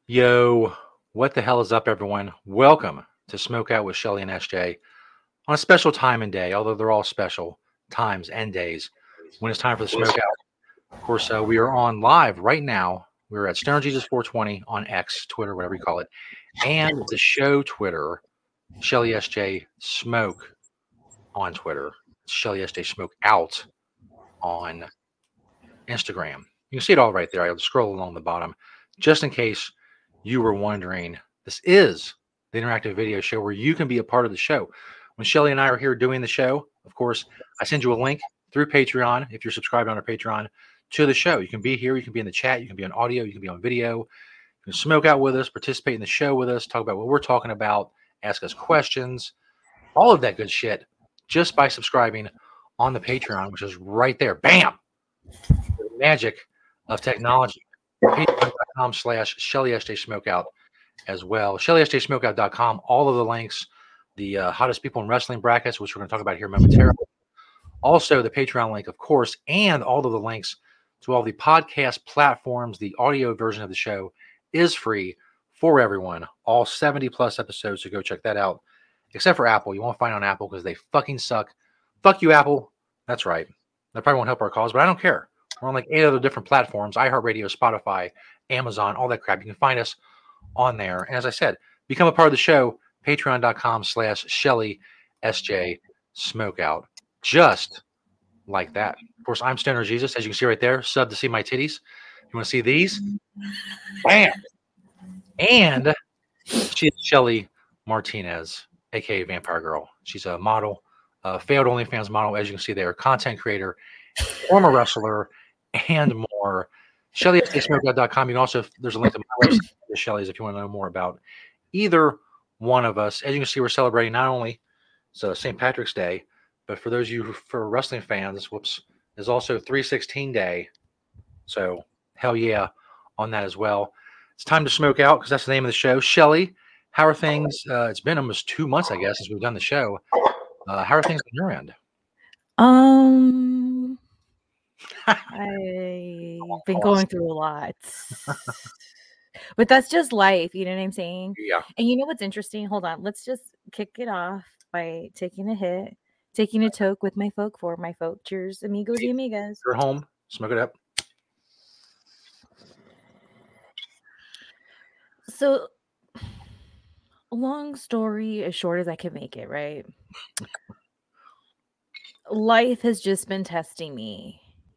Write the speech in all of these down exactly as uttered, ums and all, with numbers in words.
Yo, what the hell is up, everyone? Welcome to Smoke Out with Shelly and S J on a special time and day, although they're all special times and days when it's time for the Smoke Out. Of course, uh, we are on live right now. We're at Stoner Jesus four twenty on X, Twitter, whatever you call it, and the show Twitter, Shelly S J Smoke on Twitter, Shelly S J Smoke Out on Instagram. You can see it all right there. I'll scroll along the bottom just in case you were wondering. This is the interactive video show where you can be a part of the show. When Shelly and I are here doing the show, of course, I send you a link through Patreon if you're subscribed on our Patreon to the show. You can be here, you can be in the chat, you can be on audio, you can be on video, you can smoke out with us, participate in the show with us, talk about what we're talking about, ask us questions, all of that good shit just by subscribing on the Patreon, which is right there. Bam! The magic of technology. Patreon.com slash Shelly S J Smokeout as well. Shelly S J Smokeout dot com. All of the links, the uh, hottest people in wrestling brackets, which we're going to talk about here momentarily. Also, the Patreon link, of course, and all of the links to all the podcast platforms. The audio version of the show is free for everyone. All seventy plus episodes, so go check that out. Except for Apple. You won't find it on Apple because they fucking suck. Fuck you, Apple. That's right. That probably won't help our cause, but I don't care. We're on like eight other different platforms, iHeartRadio, Spotify, Amazon, all that crap. You can find us on there. And as I said, become a part of the show, patreon.com slash Shelly S J Smokeout. Just like that. Of course, I'm Stoner Jesus, as you can see right there. Sub to see my titties. You want to see these? Bam! And she's Shelly Martinez, a k a. Vampire Girl. She's a model, a failed OnlyFans model, as you can see there, content creator, former wrestler, and more. Shelly S J Smokeout dot com. You can also, there's a link to my website, the Shelly's, if you want to know more about either one of us. As you can see, we're celebrating not only so Saint Patrick's Day, but for those of you who, for wrestling fans, whoops, is also three sixteen Day. So hell yeah on that as well. It's time to smoke out because that's the name of the show. Shelly, how are things? Uh, it's been almost two months, I guess, since we've done the show. Uh, how are things on your end? Um, I've been going through a lot, but that's just life. You know what I'm saying? Yeah. And you know what's interesting? Hold on. Let's just kick it off by taking a hit, taking a toke with my folk for my folk. Cheers, amigos y amigas. You're home. Smoke it up. So, long story as short as I can make it, right? Life has just been testing me.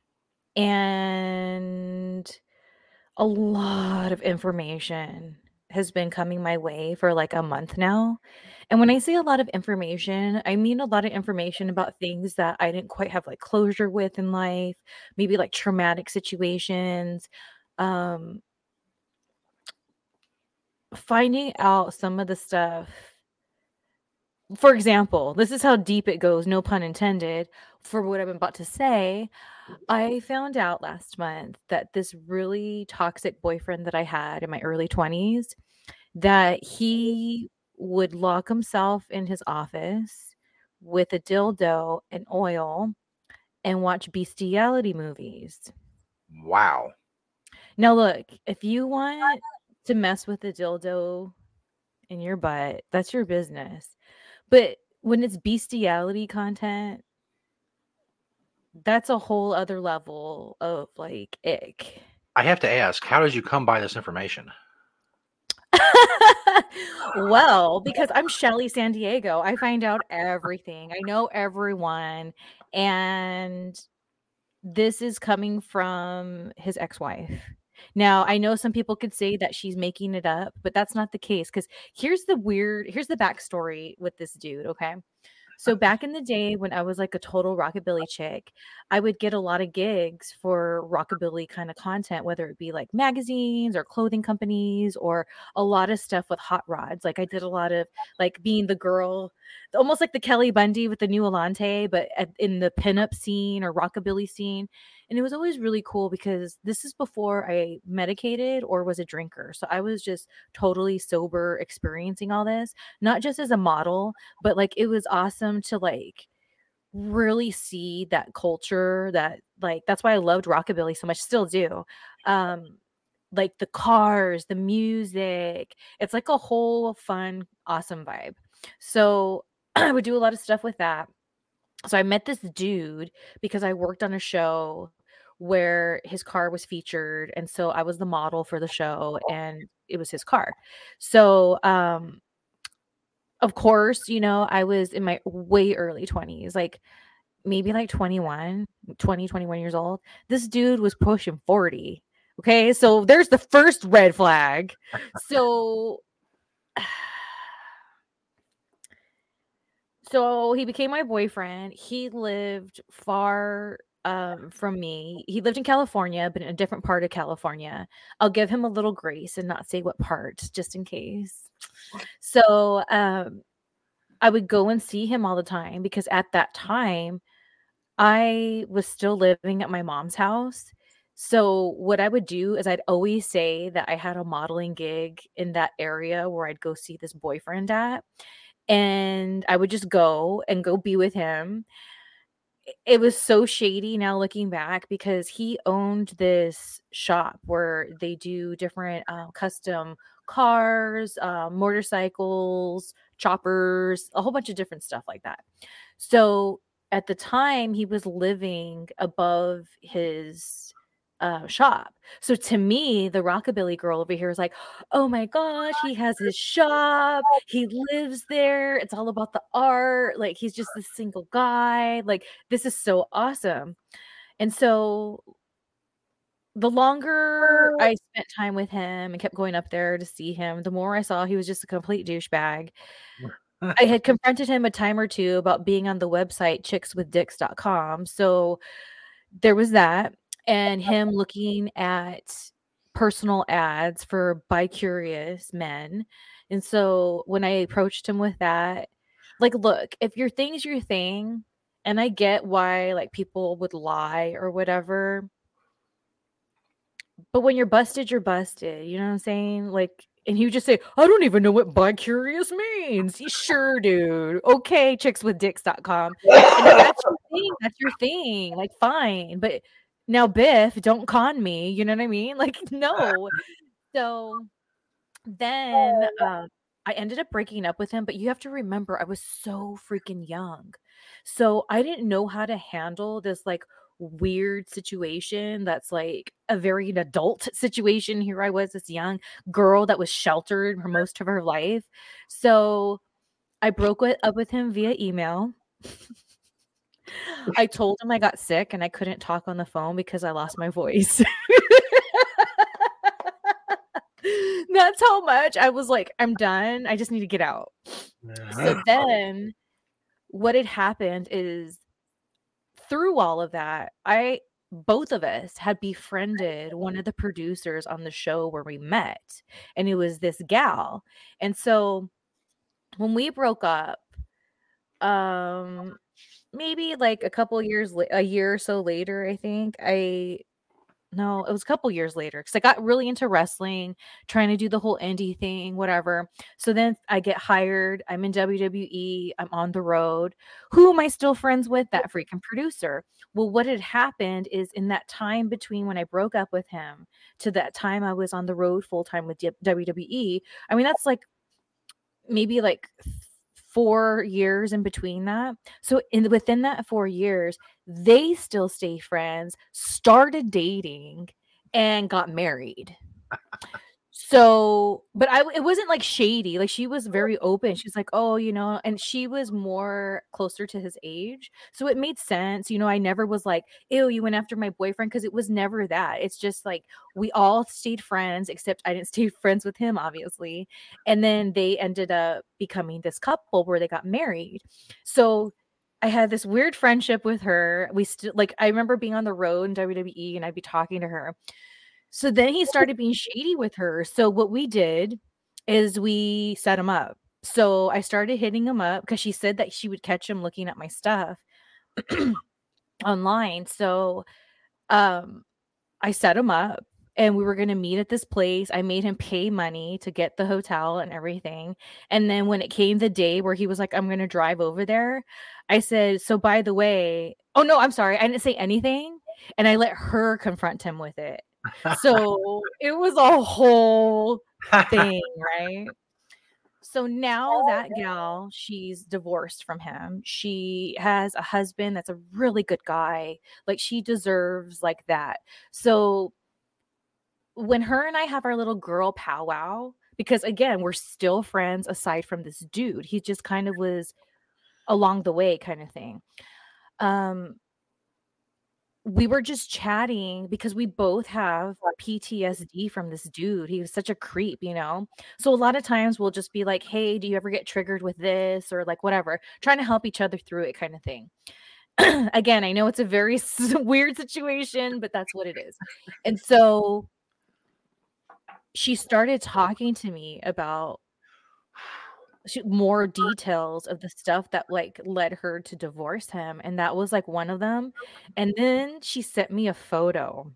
And a lot of information has been coming my way for like a month now. And when I say a lot of information, I mean a lot of information about things that I didn't quite have like closure with in life, maybe like traumatic situations. Um, finding out some of the stuff. For example, this is how deep it goes, no pun intended, for what I'm about to say. I found out last month that this really toxic boyfriend that I had in my early twenties, that he would lock himself in his office with a dildo and oil and watch bestiality movies. Wow. Now, look, if you want to mess with a dildo in your butt, that's your business. But when it's bestiality content, that's a whole other level of like ick. I have to ask, how did you come by this information? Well, because I'm Shelly San Diego, I find out everything. I know everyone. And this is coming from his ex-wife. Now, I know some people could say that she's making it up, but that's not the case. Because here's the weird, here's the backstory with this dude, okay? So back in the day when I was like a total rockabilly chick, I would get a lot of gigs for rockabilly kind of content, whether it be like magazines or clothing companies or a lot of stuff with hot rods. Like I did a lot of like being the girl, almost like the Kelly Bundy with the new Alante, but at, in the pinup scene or rockabilly scene. And it was always really cool because this is before I medicated or was a drinker. So I was just totally sober experiencing all this, not just as a model, but like it was awesome to like really see that culture that like that's why I loved rockabilly so much, still do. Um like the cars, the music. It's like a whole fun, awesome vibe. So I would do a lot of stuff with that. So I met this dude because I worked on a show where his car was featured, and so I was the model for the show, and it was his car. So, um, of course, you know, I was in my way early twenties, like maybe like twenty-one, twenty, twenty-one years old. This dude was pushing forty. Okay, so there's the first red flag. So So he became my boyfriend. He lived far um, from me. He lived in California, but in a different part of California. I'll give him a little grace and not say what part, just in case. So um, I would go and see him all the time because at that time, I was still living at my mom's house. So what I would do is I'd always say that I had a modeling gig in that area where I'd go see this boyfriend at. And I would just go and go be with him. It was so shady now looking back because he owned this shop where they do different uh, custom cars, uh, motorcycles, choppers, a whole bunch of different stuff like that. So at the time, he was living above his uh, shop. So to me, the rockabilly girl over here is like, oh my gosh, he has his shop. He lives there. It's all about the art. Like he's just this single guy. Like this is so awesome. And so the longer I spent time with him and kept going up there to see him, the more I saw he was just a complete douchebag. I had confronted him a time or two about being on the website chicks with dicks dot com. So there was that. And him looking at personal ads for bi-curious men. And so when I approached him with that, like, look, if your thing's your thing, and I get why like people would lie or whatever, but when you're busted, you're busted. You know what I'm saying? Like, and he would just say, I don't even know what bi-curious means. You sure, dude. Okay, chicks with dicks dot com. And if that's your thing, that's your thing. Like, fine. But now, Biff, don't con me. You know what I mean? Like, no. So then um, I ended up breaking up with him. But you have to remember, I was so freaking young. So I didn't know how to handle this, like, weird situation that's like a very adult situation. Here I was, this young girl that was sheltered for most of her life. So I broke with, up with him via email. I told him I got sick and I couldn't talk on the phone because I lost my voice. That's how much I was like, I'm done. I just need to get out. So then what had happened is through all of that, I both of us had befriended one of the producers on the show where we met, and it was this gal. And so when we broke up, um maybe like a couple years la- a year or so later, I think I no, it was a couple years later because I got really into wrestling, trying to do the whole indie thing, whatever. So then I get hired. I'm in W W E. I'm on the road. Who am I still friends with? That freaking producer. Well, what had happened is in that time between when I broke up with him to that time I was on the road full time with W W E, I mean, that's like maybe like four years in between that. So in within that four years, they still stay friends, started dating, and got married. So, but I it wasn't like shady. Like she was very open. She's like, "Oh, you know," and she was more closer to his age. So it made sense. You know, I never was like, "Ew, you went after my boyfriend," because it was never that. It's just like we all stayed friends, except I didn't stay friends with him, obviously. And then they ended up becoming this couple where they got married. So I had this weird friendship with her. We still like I remember being on the road in W W E and I'd be talking to her. So then he started being shady with her. So what we did is we set him up. So I started hitting him up because she said that she would catch him looking at my stuff online. So um I set him up and we were going to meet at this place. I made him pay money to get the hotel and everything. And then when it came the day where he was like, I'm going to drive over there, I said, so by the way, oh no, I'm sorry. I didn't say anything. And I let her confront him with it. So it was a whole thing, right? So now that gal, she's divorced from him. She has a husband that's a really good guy. Like she deserves like that. So when her and I have our little girl powwow, because again, we're still friends aside from this dude. He just kind of was along the way kind of thing. Um we were just chatting because we both have P T S D from this dude. He was such a creep, you know? So a lot of times we'll just be like, "Hey, do you ever get triggered with this?" or like whatever, trying to help each other through it kind of thing. Again, I know it's a very s- weird situation, but that's what it is. And so she started talking to me about she, more details of the stuff that like led her to divorce him, and that was like one of them. And then she sent me a photo.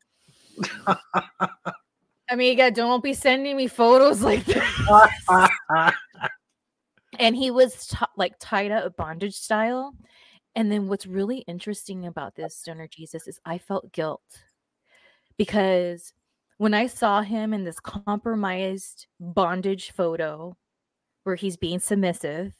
Amiga, don't be sending me photos like this. And he was t- like tied up bondage style. And then what's really interesting about this, Stoner Jesus, is I felt guilt because when I saw him in this compromised bondage photo where he's being submissive,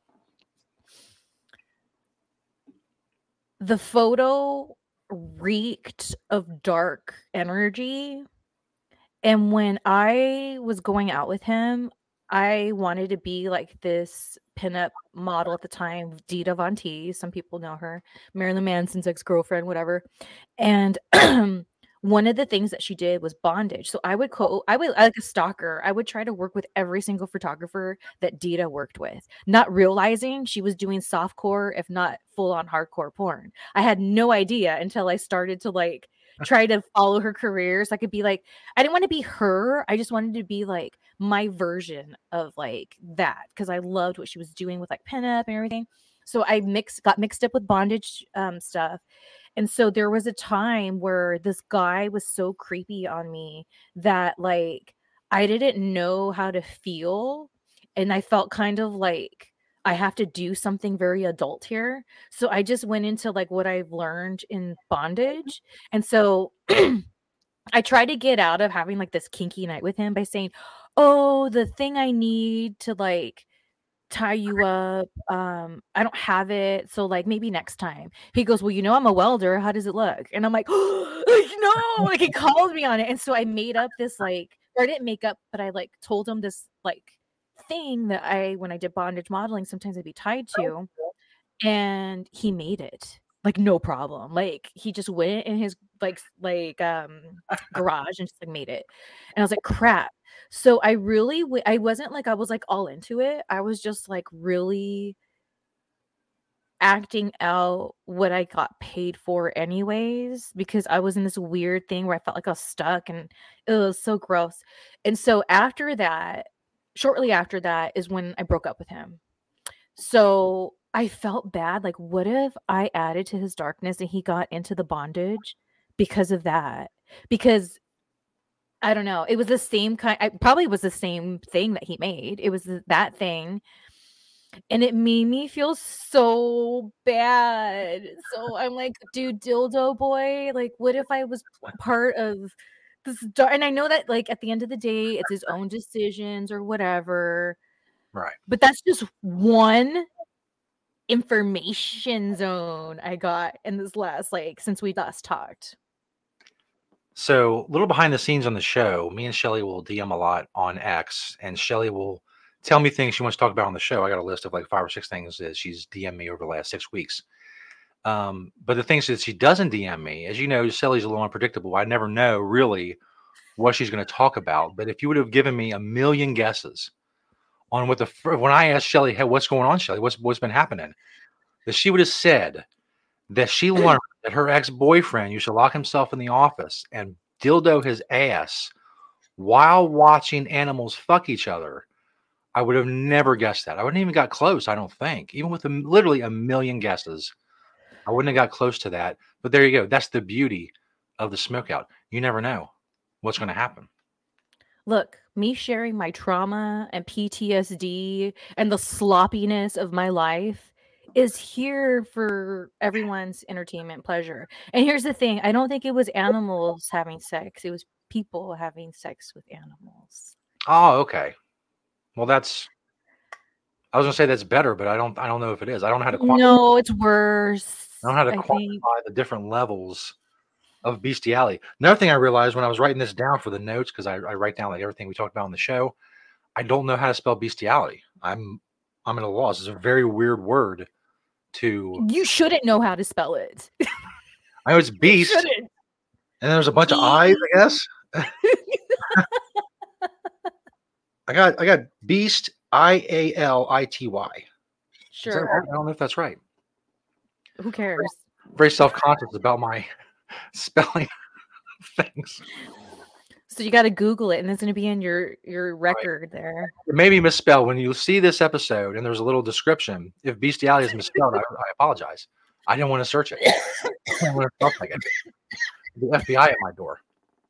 the photo reeked of dark energy. And when I was going out with him, I wanted to be like this pinup model at the time, Dita Von Teese. Some people know her, Marilyn Manson's ex-girlfriend, whatever. And one of the things that she did was bondage. So I would co I would like a stalker. I would try to work with every single photographer that Dita worked with, not realizing she was doing softcore, if not full on hardcore porn. I had no idea until I started to like try to follow her career. So I could be like, I didn't want to be her. I just wanted to be like my version of like that because I loved what she was doing with like pinup and everything. So I mixed got mixed up with bondage um, stuff. And so there was a time where this guy was so creepy on me that like I didn't know how to feel. And I felt kind of like I have to do something very adult here. So I just went into like what I've learned in bondage. And so I try to get out of having like this kinky night with him by saying, "Oh, the thing I need to like tie you up, um, I don't have it, so like maybe next time." He goes, "Well, you know, I'm a welder. How does it look?" And I'm like, like, no, like he called me on it. And so I made up this like, or I didn't make up, but I like told him this like thing that I, when I did bondage modeling, sometimes I'd be tied to. And he made it like no problem. Like he just went in his like s- like um garage and just like made it. And I was like, crap. So I really w- I wasn't like I was like all into it. I was just like really acting out what I got paid for anyways because I was in this weird thing where I felt like I was stuck and it was so gross. And so after that, shortly after that is when I broke up with him. So I felt bad. Like, what if I added to his darkness and he got into the bondage because of that? Because I don't know. It was the same kind. I probably was the same thing that he made. It was th- that thing, and it made me feel so bad. So I'm like, dude, dildo boy. Like, what if I was part of this? Dark? And I know that, like, at the end of the day, it's his own decisions or whatever. Right. But that's just one information zone I got in this last like since we last talked. So, a little behind the scenes on the show, me and Shelly will D M a lot on X, and Shelly will tell me things she wants to talk about on the show. I got a list of like five or six things that she's D M'd me over the last six weeks. Um, but the things that she doesn't D M me, as you know, Shelly's a little unpredictable. I never know really what she's going to talk about. But if you would have given me a million guesses on what the fir- when I asked Shelly, "Hey, what's going on, Shelly? What's what's been happening?" that she would have said that she learned that her ex-boyfriend used to lock himself in the office and dildo his ass while watching animals fuck each other. I would have never guessed that. I wouldn't even got close, I don't think. Even with a, literally a million guesses, I wouldn't have got close to that. But there you go. That's the beauty of the smokeout. You never know what's going to happen. Look, me sharing my trauma and P T S D and the sloppiness of my life is here for everyone's entertainment pleasure. And here's the thing, I don't think it was animals having sex. It was people having sex with animals. Oh, okay. Well, that's I was gonna say that's better, but I don't I don't know if it is. I don't know how to quantify. No, it's worse. I don't know how to I quantify think. the different levels of bestiality. Another thing I realized when I was writing this down for the notes, because I, I write down like everything we talked about on the show, I don't know how to spell bestiality. I'm I'm at a loss. It's a very weird word to. You shouldn't know how to spell it. I know it's beast, and then there's a bunch of I's, I guess. I got I got beast, I A L I T Y. Sure. Right? I don't know if that's right. Who cares? Very self-conscious about my spelling things. So you got to Google it, and it's going to be in your your record right there. It may be misspelled. When you see this episode and there's a little description, if bestiality is misspelled, I, I apologize. I didn't want to search it. I didn't want to like it. The F B I at my door.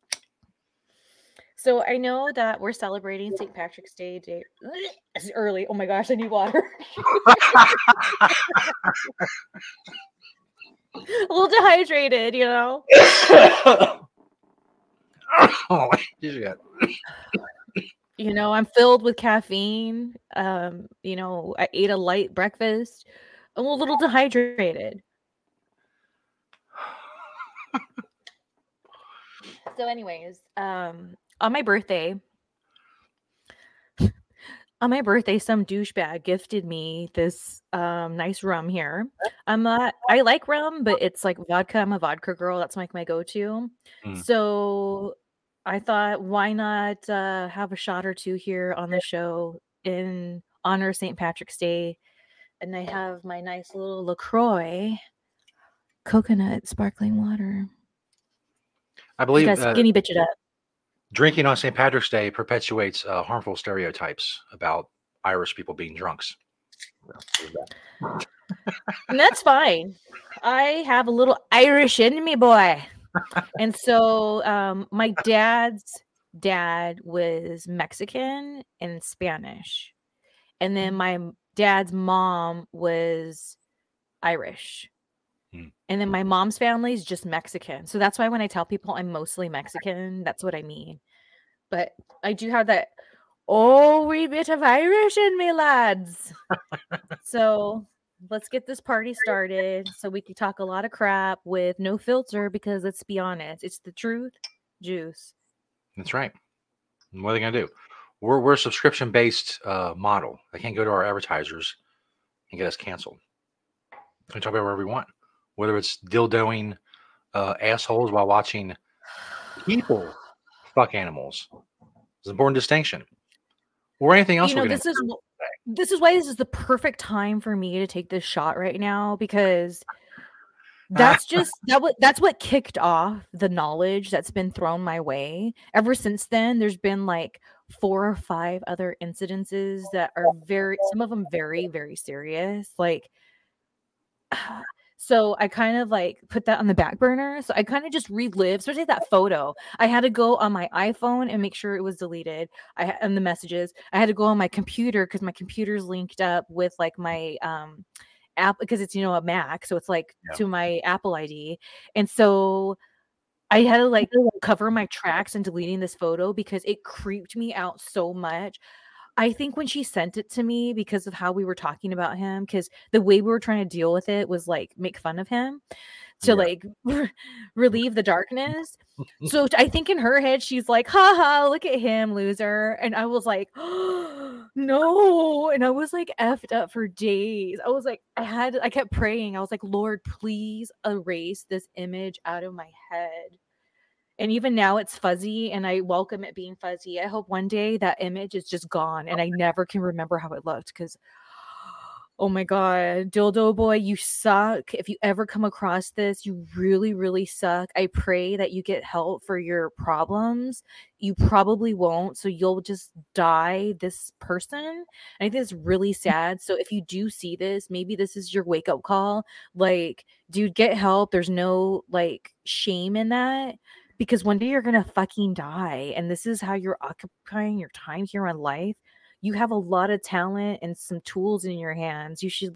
So I know that we're celebrating Saint Patrick's Day. Day it's early. Oh my gosh, I need water. A little dehydrated, you know. Oh, you know, I'm filled with caffeine. Um, you know, I ate a light breakfast. I'm a little dehydrated. So, anyways, um, on my birthday, on my birthday, some douchebag gifted me this um, nice rum here. I'm not, I like rum, but it's like vodka. I'm a vodka girl. That's like my go-to. Mm. So I thought, why not uh, have a shot or two here on the show in honor of Saint Patrick's Day? And I have my nice little LaCroix coconut sparkling water. I believe you guys uh, skinny bitch it up. Drinking on Saint Patrick's Day perpetuates uh, harmful stereotypes about Irish people being drunks. And that's fine. I have a little Irish in me, boy. And so um, my dad's dad was Mexican and Spanish. And then my dad's mom was Irish. Hmm. And then my mom's family is just Mexican. So that's why when I tell people I'm mostly Mexican, that's what I mean. But I do have that oh wee bit of Irish in me, lads. So let's get this party started so we can talk a lot of crap with no filter, because let's be honest, it's the truth juice. That's right. And what are they going to do? We're, we're a subscription-based uh, model. They can't go to our advertisers and get us canceled. We can talk about whatever we want. Whether it's dildoing uh, assholes while watching people fuck animals. It's an important distinction. Or anything else. You know, this is this is why this is the perfect time for me to take this shot right now, because that's just that what that's what kicked off the knowledge that's been thrown my way. Ever since then, there's been like four or five other incidences that are very, some of them very, very serious. Like, so I kind of like put that on the back burner. So I kind of just relived, especially that photo. I had to go on my iPhone and make sure it was deleted. I and the messages. I had to go on my computer because my computer's linked up with like my um app, because it's, you know, a Mac. So it's like yeah. to my Apple I D. And so I had to like cover my tracks and deleting this photo because it creeped me out so much. I think when she sent it to me, because of how we were talking about him, because the way we were trying to deal with it was like make fun of him to yeah. like re- relieve the darkness. So I think in her head, she's like, ha ha, look at him, loser. And I was like, oh, no. And I was like effed up for days. I was like, I had, I kept praying. I was like, Lord, please erase this image out of my head. And even now it's fuzzy, and I welcome it being fuzzy. I hope one day that image is just gone and I never can remember how it looked, because, oh my God, dildo boy, you suck. If you ever come across this, you really, really suck. I pray that you get help for your problems. You probably won't, so you'll just die this person. And I think it's really sad. So if you do see this, maybe this is your wake-up call. Like, dude, get help. There's no, like, shame in that. Because one day you're going to fucking die. And this is how you're occupying your time here on life. You have a lot of talent and some tools in your hands. You should like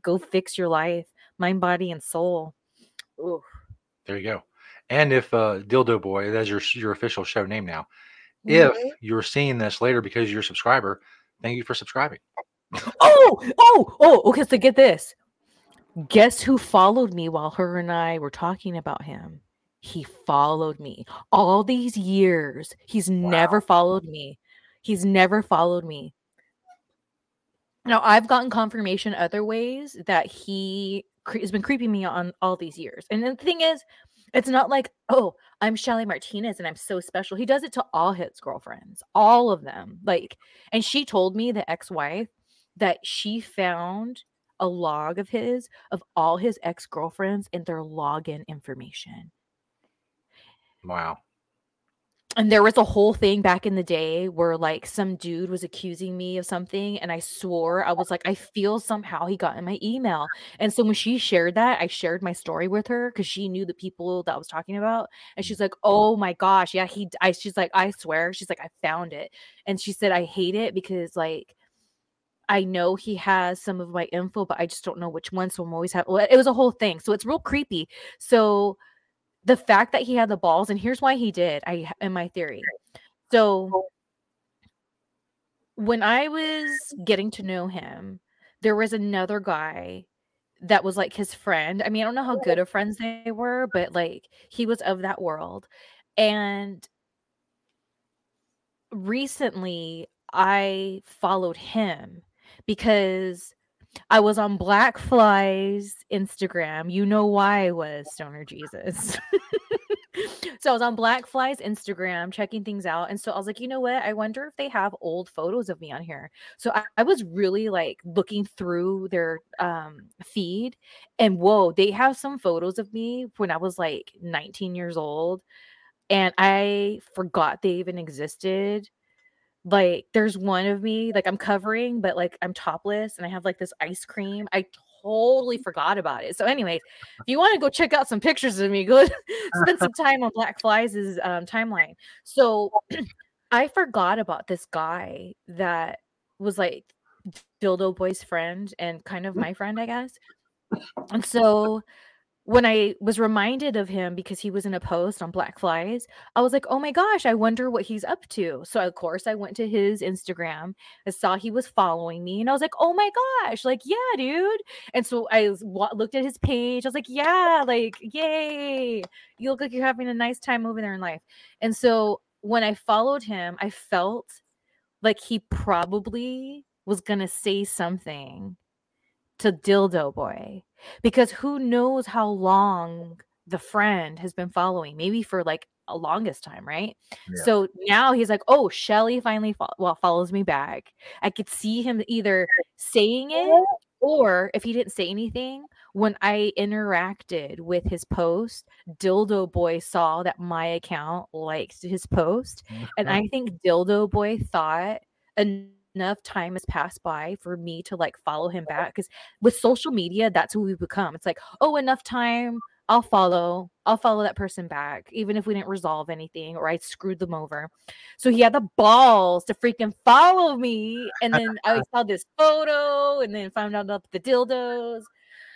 go fix your life, mind, body, and soul. Ooh. There you go. And if uh, Dildo Boy, that's your your official show name now. Mhm. If you're seeing this later because you're a subscriber, thank you for subscribing. Oh, oh, oh, okay, so get this. Guess who followed me while her and I were talking about him? He followed me all these years. He's never followed me. He's never followed me. Now, I've gotten confirmation other ways that he cre- has been creeping me on all these years. And the thing is, it's not like, oh, I'm Shelly Martinez and I'm so special. He does it to all his girlfriends, all of them. Like, and she told me, the ex-wife, that she found a log of his, of all his ex-girlfriends and their login information. Wow. And there was a whole thing back in the day where like some dude was accusing me of something, and I swore, I was like, I feel somehow he got in my email. And so when she shared that, I shared my story with her because she knew the people that I was talking about. And she's like, oh my gosh, yeah, he I she's like, I swear, she's like, I found it. And she said, I hate it because like I know he has some of my info, but I just don't know which one. So I'm always have well, it was a whole thing. So it's real creepy. So the fact that he had the balls, and here's why he did, I in my theory. So when I was getting to know him, there was another guy that was like his friend. I mean, I don't know how good of friends they were, but like he was of that world. And recently I followed him because I was on Black Fly's Instagram. You know why I was, Stoner Jesus. So I was on Black Fly's Instagram checking things out. And so I was like, you know what? I wonder if they have old photos of me on here. So I, I was really like looking through their um, feed, and whoa, they have some photos of me when I was like nineteen years old. And I forgot they even existed. Like there's one of me, like I'm covering, but like I'm topless and I have like this ice cream. I totally forgot about it. So anyways, if you want to go check out some pictures of me, go spend some time on Black Fly's um, timeline. So I forgot about this guy that was like Dildo Boy's friend and kind of my friend, I guess. And so when I was reminded of him because he was in a post on Black Flies, I was like, oh my gosh, I wonder what he's up to. So, of course, I went to his Instagram. I saw he was following me, and I was like, oh my gosh, like, yeah, dude. And so I was, wa- looked at his page. I was like, yeah, like, yay. You look like you're having a nice time over there in life. And so when I followed him, I felt like he probably was going to say something to Dildo Boy, because who knows how long the friend has been following, maybe for like a longest time, right? Yeah. So now he's like, oh, Shelly finally fo- well follows me back. I could see him either saying it, or if he didn't say anything, when I interacted with his post, Dildo Boy saw that my account liked his post. And I think Dildo Boy thought enough time has passed by for me to like follow him back, because with social media, that's who we become. It's like, oh, enough time, I'll follow I'll follow that person back, even if we didn't resolve anything or I screwed them over. So he had the balls to freaking follow me, and then I saw this photo and then found out about the dildos.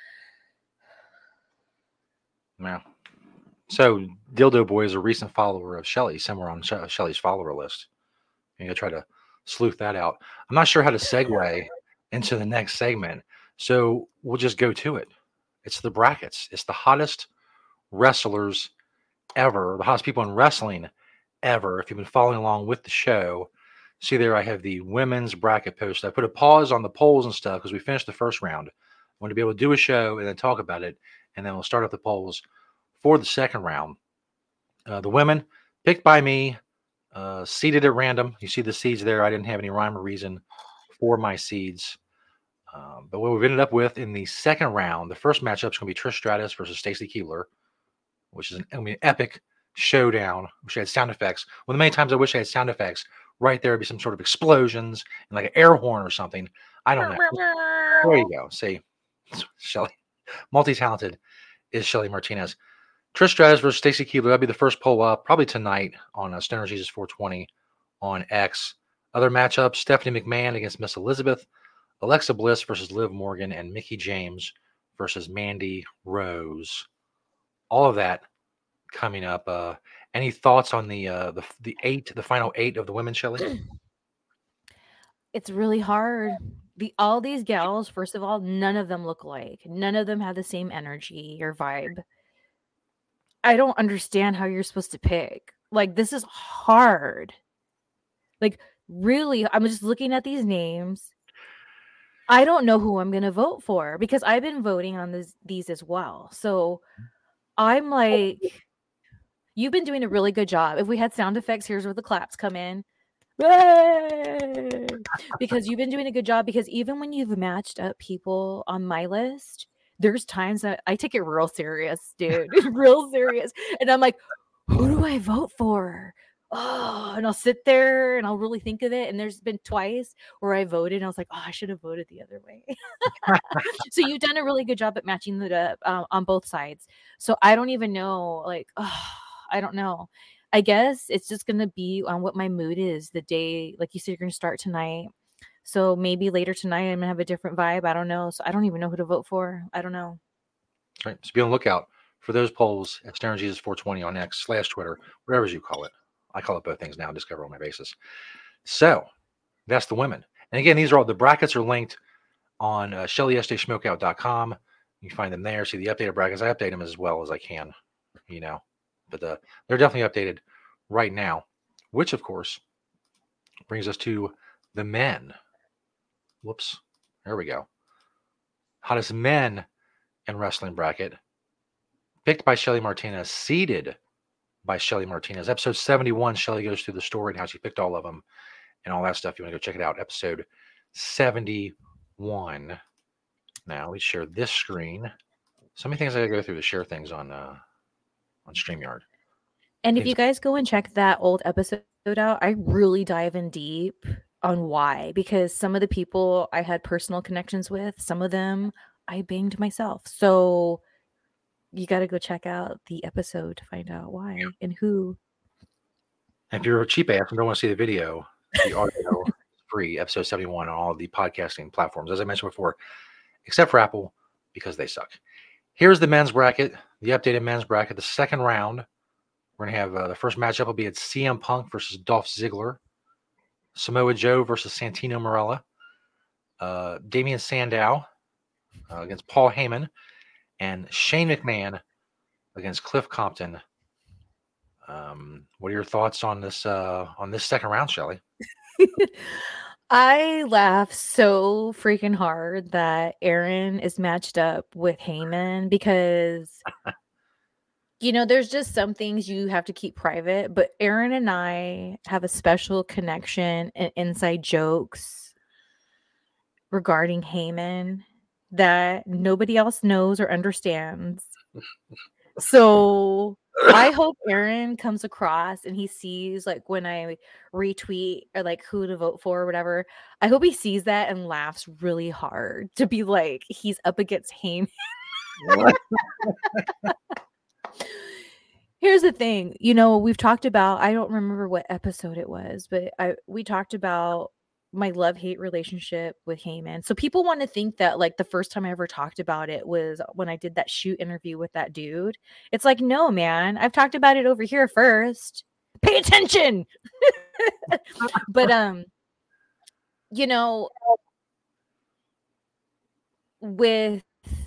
Yeah. So Dildo Boy is a recent follower of Shelly, somewhere on She- Shelly's follower list. You gotta try to sleuth that out. I'm not sure how to segue into the next segment, so we'll just go to it. It's the brackets. It's the hottest wrestlers ever, the hottest people in wrestling ever. If you've been following along with the show, see there I have the women's bracket post. I put a pause on the polls and stuff because we finished the first round. I want to be able to do a show and then talk about it, and then we'll start up the polls for the second round. Uh, the women picked by me, uh, seeded at random. You see the seeds there. I didn't have any rhyme or reason for my seeds. Um, but what we've ended up with in the second round, the first matchup is going to be Trish Stratus versus Stacy Keibler, which is an, I mean, epic showdown. Wish I had sound effects. One of the many times I wish I had sound effects, right there would be some sort of explosions and like an air horn or something. I don't know. There you go. See, Shelly, multi-talented is Shelly Martinez. Trish Stratus versus Stacy Keibler. That'll be the first poll up probably tonight on uh, Stoner Jesus four twenty on X. Other matchups: Stephanie McMahon against Miss Elizabeth. Alexa Bliss versus Liv Morgan, and Mickie James versus Mandy Rose. All of that coming up. Uh, any thoughts on the uh, the the eight, the final eight of the women, Shelly? It's really hard. The all these gals, first of all, none of them look alike. None of them have the same energy or vibe. I don't understand how you're supposed to pick. Like, this is hard. Like, really, I'm just looking at these names. I don't know who I'm gonna vote for because I've been voting on this these as well. So I'm like, you've been doing a really good job. If we had sound effects, here's where the claps come in. Yay! Because you've been doing a good job. Because even when you've matched up people on my list, there's times that I take it real serious, dude. Real serious. And I'm like, who do I vote for? Oh, and I'll sit there and I'll really think of it. And there's been twice where I voted and I was like, oh, I should have voted the other way. So you've done a really good job at matching it up uh, on both sides. So I don't even know, like, oh, I don't know. I guess it's just going to be on what my mood is the day. Like you said, you're going to start tonight. So maybe later tonight I'm going to have a different vibe. I don't know. So I don't even know who to vote for. I don't know. All right. So be on the lookout for those polls at Stoner Jesus four twenty on X slash Twitter, whatever you call it. I call it both things now, discover on my basis. So that's the women. And again, these are all the brackets are linked on uh, Shelly S J Smokeout dot com. You can find them there. See the updated brackets. I update them as well as I can, you know, but uh, they're definitely updated right now, which of course brings us to the men. Whoops. There we go. Hottest men in wrestling bracket picked by Shelly Martinez, seeded by Shelly Martinez. Episode seventy-one, Shelly goes through the story and how she picked all of them and all that stuff. You want to go check it out. Episode seventy-one. Now we share this screen. So many things I gotta go through to share things on uh, on StreamYard. And if you guys go and check that old episode out, I really dive in deep on why. Because some of the people I had personal connections with, some of them I banged myself. So you got to go check out the episode to find out why yeah. and who. And if you're a cheap ass and don't want to see the video, the audio is free. Episode seventy-one on all of the podcasting platforms, as I mentioned before, except for Apple, because they suck. Here's the men's bracket, the updated men's bracket, the second round. We're going to have uh, the first matchup will be at C M Punk versus Dolph Ziggler, Samoa Joe versus Santino Marella, uh, Damian Sandow uh, against Paul Heyman, and Shane McMahon against Cliff Compton. Um, what are your thoughts on this uh, on this second round, Shelly? I laugh so freaking hard that Aaron is matched up with Heyman because, you know, there's just some things you have to keep private. But Aaron and I have a special connection and inside jokes regarding Heyman that nobody else knows or understands. So I hope Aaron comes across and he sees, like, when I retweet or like who to vote for or whatever, I hope he sees that and laughs really hard to be like, he's up against Heyman. Here's the thing, you know, we've talked about, I don't remember what episode it was, but I we talked about my love-hate relationship with Heyman. So people want to think that, like, the first time I ever talked about it was when I did that shoot interview with that dude. It's like, no, man, I've talked about it over here first. Pay attention. But, um, you know, with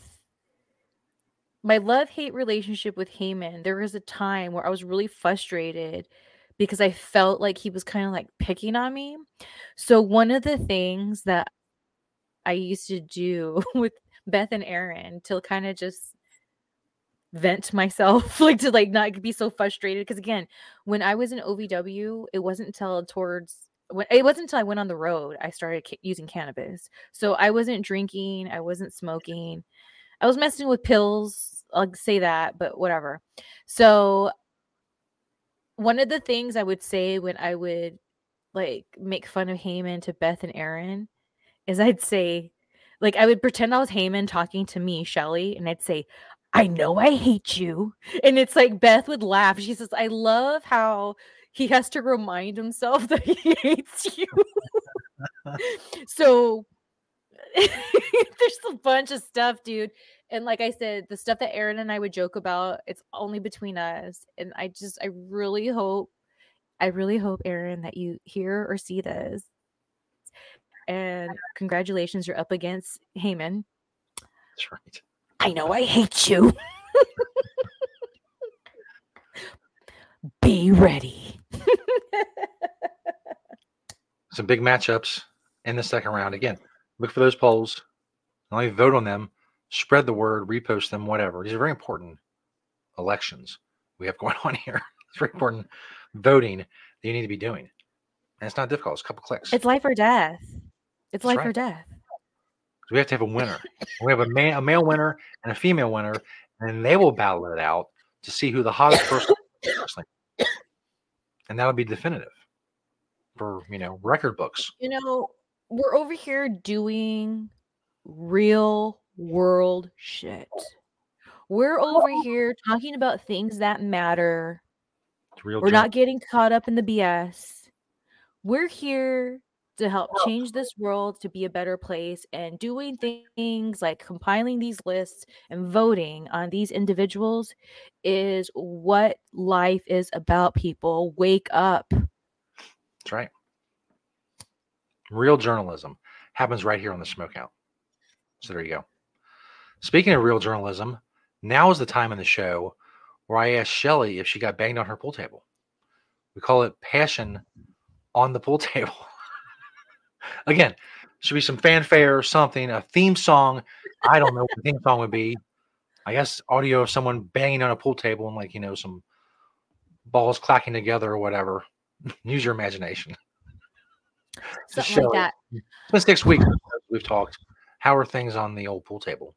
my love-hate relationship with Heyman, there was a time where I was really frustrated because I felt like he was kind of like picking on me. So one of the things that I used to do with Beth and Aaron to kind of just vent myself, like to like not be so frustrated. Because again, when I was in O V W, it wasn't until towards when it wasn't until I went on the road I started ca- using cannabis. So I wasn't drinking, I wasn't smoking, I was messing with pills. I'll say that, but whatever. So one of the things I would say when I would like make fun of Heyman to Beth and Aaron is I'd say, like, I would pretend I was Heyman talking to me, Shelly, and I'd say, I know I hate you. And it's like Beth would laugh. She says, I love how he has to remind himself that he hates you. So there's a bunch of stuff, dude. And like I said, the stuff that Aaron and I would joke about, it's only between us. And I just, I really hope, I really hope, Aaron, that you hear or see this. And congratulations, you're up against Heyman. That's right. I know I hate you. Be ready. Some big matchups in the second round. Again, look for those polls. Not only vote on them, spread the word, repost them, whatever. These are very important elections we have going on here. It's very important voting that you need to be doing. And it's not difficult. It's a couple clicks. It's life or death. It's That's life right. or death. We have to have a winner. We have a, man, a male winner and a female winner, and they will battle it out to see who the hottest person is. And that'll be definitive for, you know, record books. You know, we're over here doing real world shit. We're over here talking about things that matter. It's real We're journal. not getting caught up in the B S. We're here to help change this world to be a better place, and doing things like compiling these lists and voting on these individuals is what life is about, people. Wake up. That's right. Real journalism happens right here on the Smokeout. So there you go. Speaking of real journalism, now is the time in the show where I asked Shelly if she got banged on her pool table. We call it Passion on the Pool Table. Again, should be some fanfare or something, a theme song. I don't know what the theme song would be. I guess audio of someone banging on a pool table and, like, you know, some balls clacking together or whatever. Use your imagination. So Something like that. It's been six weeks we've talked. How are things on the old pool table?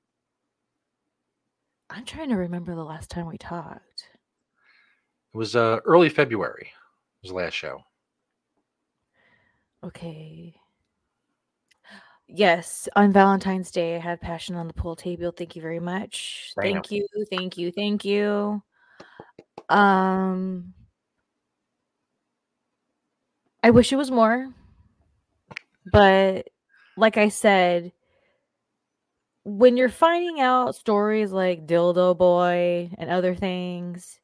I'm trying to remember the last time we talked. It was uh, early February. It was the last show. Okay. Yes, on Valentine's Day, I had Passion on the Pool Table. Thank you very much. Bam. Thank you, thank you, thank you. Um, I wish it was more, but like I said, when you're finding out stories like Dildo Boy and other things,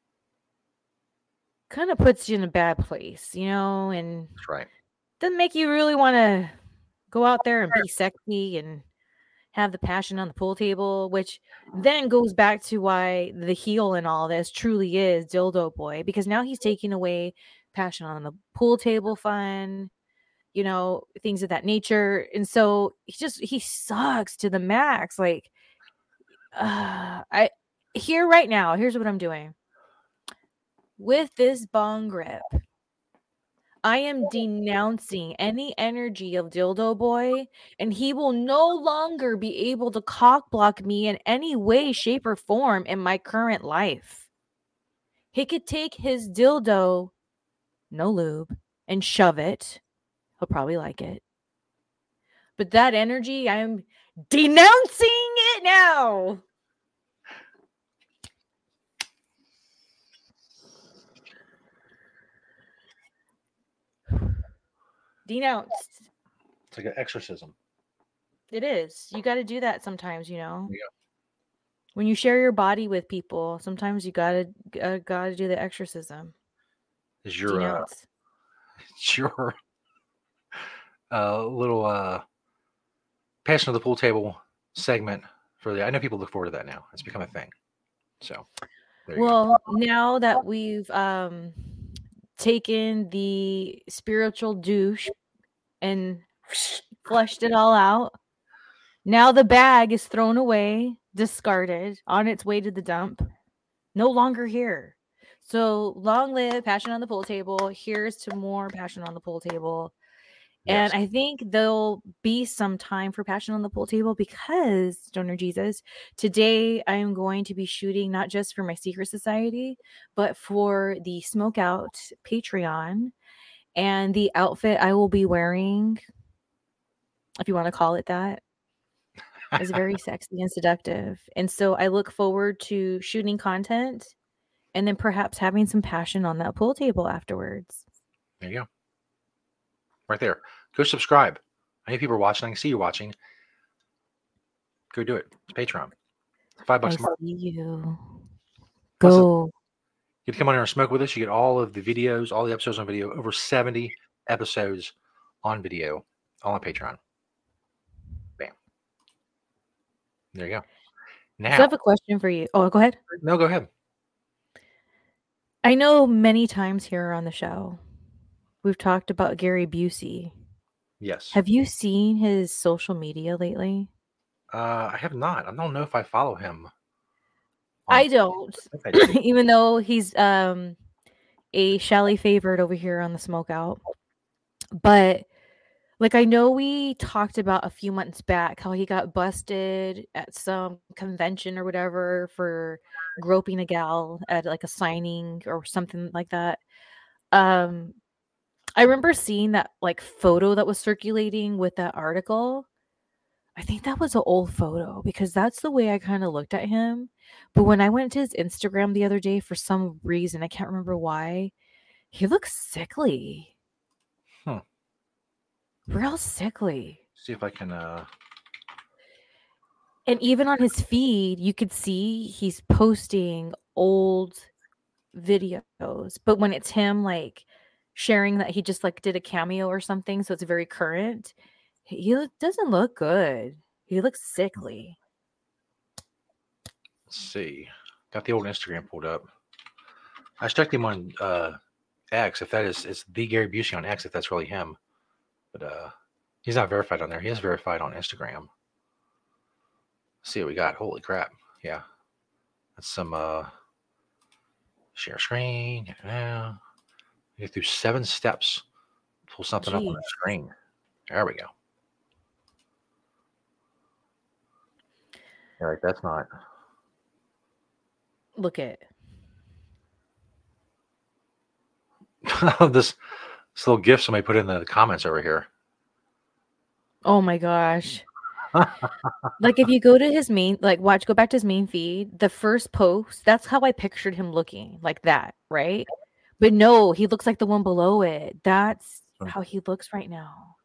kind of puts you in a bad place, you know, and That's right. doesn't make you really want to go out there and be sexy and have the passion on the pool table, which then goes back to why the heel in all this truly is Dildo Boy, because now he's taking away passion on the pool table fun, you know, things of that nature. And so he just, he sucks to the max. Like, uh, I, here right now, here's what I'm doing. With this bong grip, I am denouncing any energy of Dildo Boy, and he will no longer be able to cock block me in any way, shape, or form in my current life. He could take his dildo, no lube, and shove it. He'll probably like it. But that energy, I'm denouncing it now. Denounced. It's like an exorcism. It is. You got to do that sometimes, you know. Yeah. When you share your body with people, sometimes you gotta uh, gotta do the exorcism. Is your uh, it's your uh, little uh, Passion of the Pool Table segment for the? I know people look forward to that now. It's become a thing. So, there you well, go. now that we've um, taken the spiritual douche and flushed it all out, now the bag is thrown away, discarded, on its way to the dump. No longer here. So long live Passion on the Pool Table. Here's to more Passion on the Pool Table. Yes. And I think there'll be some time for Passion on the Pool Table because, Stoner Jesus, today I am going to be shooting not just for my Secret Society, but for the Smokeout Patreon. And the outfit I will be wearing, if you want to call it that, is very sexy and seductive. And so I look forward to shooting content and then perhaps having some passion on that pool table afterwards. There you go. Right there. Go subscribe. I know people are watching. I can see you watching. Go do it. It's Patreon. Five bucks I a month. see you. Plus, Go. you can come on here and smoke with us. You get all of the videos, all the episodes on video, over seventy episodes on video, all on Patreon. Bam. There you go. So I Now, have a question for you. Oh, go ahead. no, go ahead. I know many times here on the show, we've talked about Gary Busey. Yes. Have you seen his social media lately? Uh, I have not. I don't know if I follow him. I don't, I think I do. even though he's um a Shelly favorite over here on the Smokeout. But like I know we talked about a few months back how he got busted at some convention or whatever for groping a gal at like a signing or something like that. Um I remember seeing that like photo that was circulating with that article. I think that was an old photo because that's the way I kind of looked at him. But when I went to his Instagram the other day, for some reason, I can't remember why, he looks sickly. Hmm. Real sickly. See if I can. Uh... And even on his feed, you could see he's posting old videos. But when it's him like sharing that he just like did a cameo or something, so it's very current, he doesn't look good. He looks sickly. Let's see. Got the old Instagram pulled up. I checked him on uh, X. If that is, it's the Gary Busey on X. If that's really him, but uh, he's not verified on there. He is verified on Instagram. Let's see what we got. Holy crap! Yeah, that's some uh, share screen. Yeah, get through seven steps. Pull something Jeez. up on the screen. There we go. All right, that's not. Look at this, this little GIF somebody put in the comments over here. Oh my gosh. Like if you go to his main, like watch, go back to his main feed, the first post, that's how I pictured him looking, like that, right? But no, he looks like the one below it. That's how he looks right now.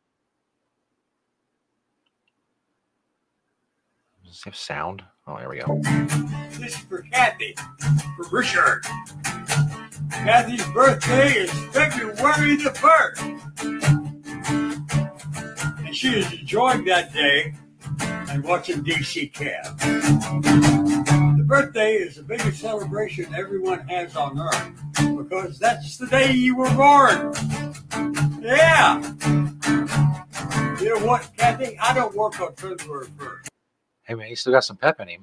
Does he have sound? Oh, there we go. This is for Kathy, for Richard. Kathy's birthday is February the first. And she is enjoying that day and watching D C Cab. The birthday is the biggest celebration everyone has on Earth because that's the day you were born. Yeah. You know what, Kathy? I don't work on February first. Hey, man, he still got some pep in him.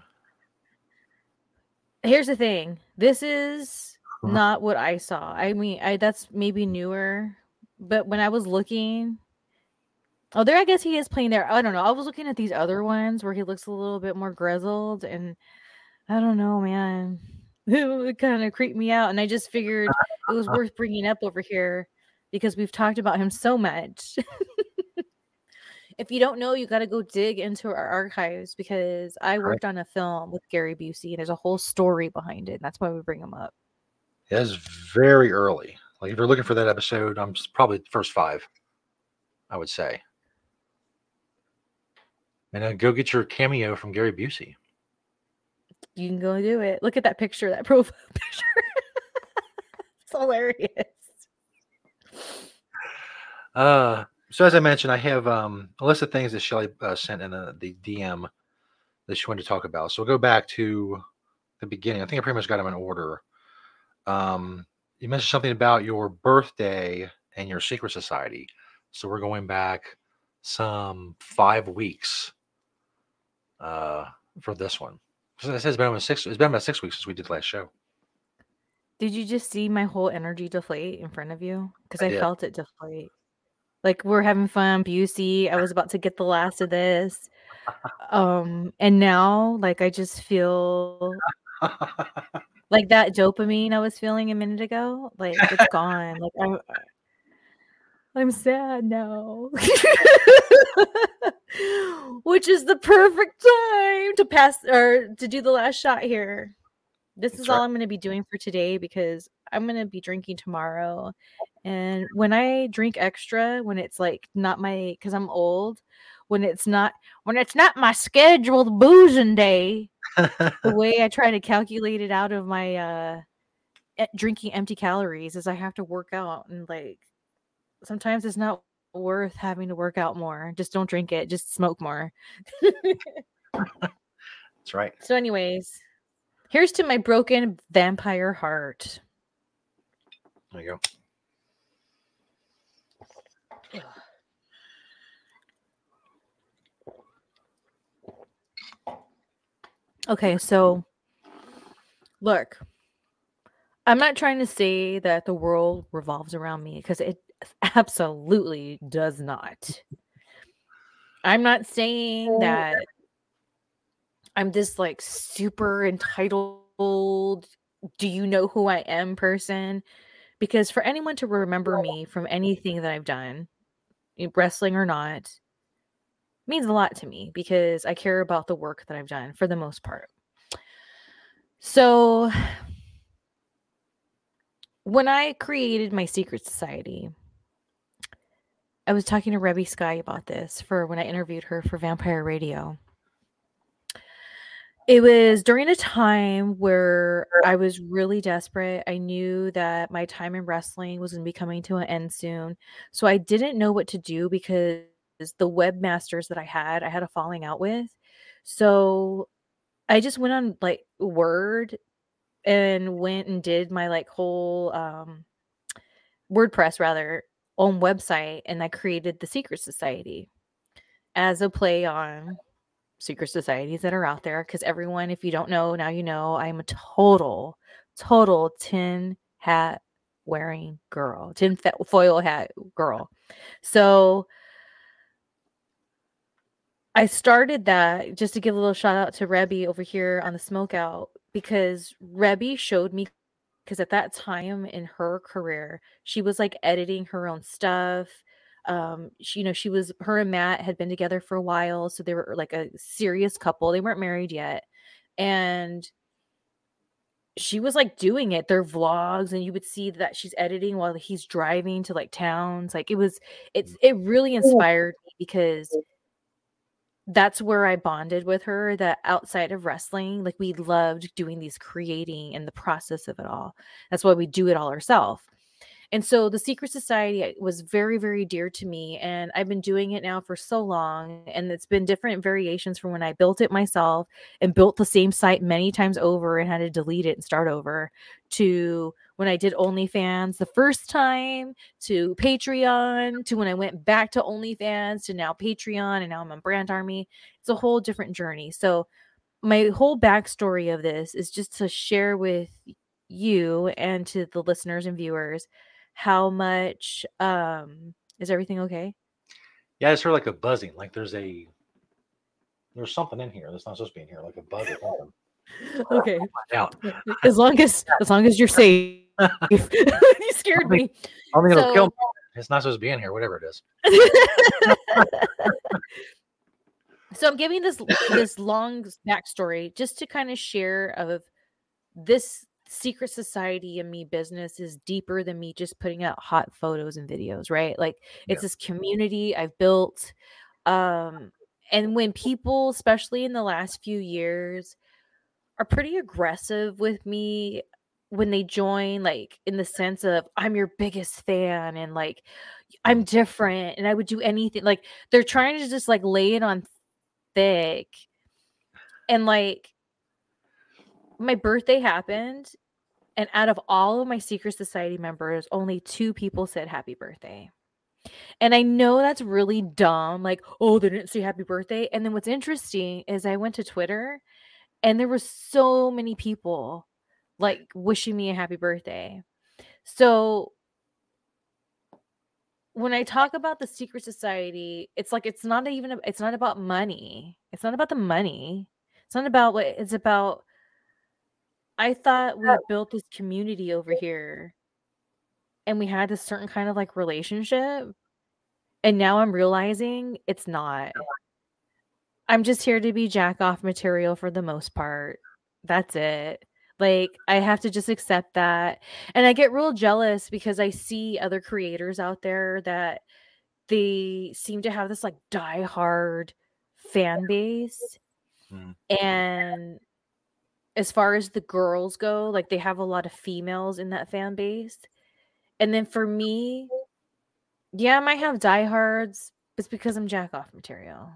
Here's the thing. This is uh-huh. not what I saw. I mean, I that's maybe newer. But when I was looking... Oh, there, I guess he is playing there. I don't know. I was looking at these other ones where he looks a little bit more grizzled. And I don't know, man. It kind of creeped me out. And I just figured it was worth bringing up over here because we've talked about him so much. If you don't know, you got to go dig into our archives because I worked on a film with Gary Busey and there's a whole story behind it. And that's why we bring him up. It is very early. Like if you're looking for that episode, I'm probably the first five, I would say. And then go get your cameo from Gary Busey. You can go do it. Look at that picture, that profile picture. It's hilarious. Uh, so as I mentioned, I have um, a list of things that Shelly uh, sent in the, the D M that she wanted to talk about. So we'll go back to the beginning. I think I pretty much got them in order. Um, you mentioned something about your birthday and your secret society. So we're going back some five weeks uh, for this one. So it says it's been about six. It's been about six weeks since we did the last show. Did you just see my whole energy deflate in front of you? Because I, I felt it deflate. Like we're having fun, Busey. I was about to get the last of this, um, and now like I just feel like that dopamine I was feeling a minute ago. Like it's gone. Like I'm, I'm sad now. Which is the perfect time to pass or to do the last shot here. This That's is all right. I'm going to be doing for today because I'm going to be drinking tomorrow. And when I drink extra, when it's like not my, because I'm old, when it's not when it's not my scheduled boozing day. The way I try to calculate it out of my uh e- drinking empty calories is I have to work out, and like sometimes it's not worth having to work out more. Just don't drink it, just smoke more. That's right. So anyways, here's to my broken vampire heart. There you go. Okay, so look, I'm not trying to say that the world revolves around me, because it absolutely does not. I'm not saying that I'm this like super entitled, do you know who I am person? Because for anyone to remember me from anything that I've done, wrestling or not, means a lot to me, because I care about the work that I've done for the most part. So when I created my secret society, I was talking to Rebby Sky about this for when I interviewed her for Vampire Radio. It was during a time where I was really desperate. I knew that my time in wrestling was going to be coming to an end soon. So I didn't know what to do, because the webmasters that I had, I had a falling out with. So I just went on like Word and went and did my like whole um, WordPress rather own website, and I created the Secret Society as a play on secret societies that are out there. Because everyone, if you don't know, now you know, I'm a total, total tin hat wearing girl, tin foil hat girl. So I started that just to give a little shout out to Rebby over here on the Smokeout, because Rebby showed me, because at that time in her career, she was like editing her own stuff. Um, she, you know, she was, her and Matt had been together for a while. So they were like a serious couple. They weren't married yet. And she was like doing it, their vlogs, and you would see that she's editing while he's driving to like towns. Like it was, it's, it really inspired me, because that's where I bonded with her, that outside of wrestling, like we loved doing these creating and the process of it all. That's why we do it all ourselves. And so the Secret Society was very, very dear to me. And I've been doing it now for so long. And it's been different variations from when I built it myself and built the same site many times over and had to delete it and start over, to when I did OnlyFans the first time, to Patreon, to when I went back to OnlyFans, to now Patreon, and now I'm on Brand Army. It's a whole different journey. So my whole backstory of this is just to share with you and to the listeners and viewers how much um is everything okay? Yeah, it's sort of like a buzzing, like there's a there's something in here that's not supposed to be in here, like a bug or something. Okay. Out. As long as as long as you're safe. You scared me. I think So- it'll kill me. It's not supposed to be in here, whatever it is. So I'm giving this this long backstory just to kind of share of this secret society and me business is deeper than me just putting out hot photos and videos, right? Like it's Yeah. this community I've built. Um, and when people, especially in the last few years, are pretty aggressive with me when they join, like in the sense of I'm your biggest fan and like I'm different and I would do anything, like they're trying to just like lay it on thick. And like my birthday happened, and out of all of my secret society members, only two people said happy birthday. And I know that's really dumb, like, oh, they didn't say happy birthday. And then what's interesting is I went to Twitter and there were so many people like wishing me a happy birthday. So when I talk about the secret society, it's like it's not even it's not about money. It's not about the money. It's not about what it's about. I thought we built this community over here and we had a certain kind of like relationship. And now I'm realizing it's not. I'm just here to be jack off material for the most part. That's it. Like I have to just accept that. And I get real jealous because I see other creators out there that they seem to have this like diehard fan base. Mm. And as far as the girls go, like they have a lot of females in that fan base. And then for me, yeah, I might have diehards, but it's because I'm jack off material.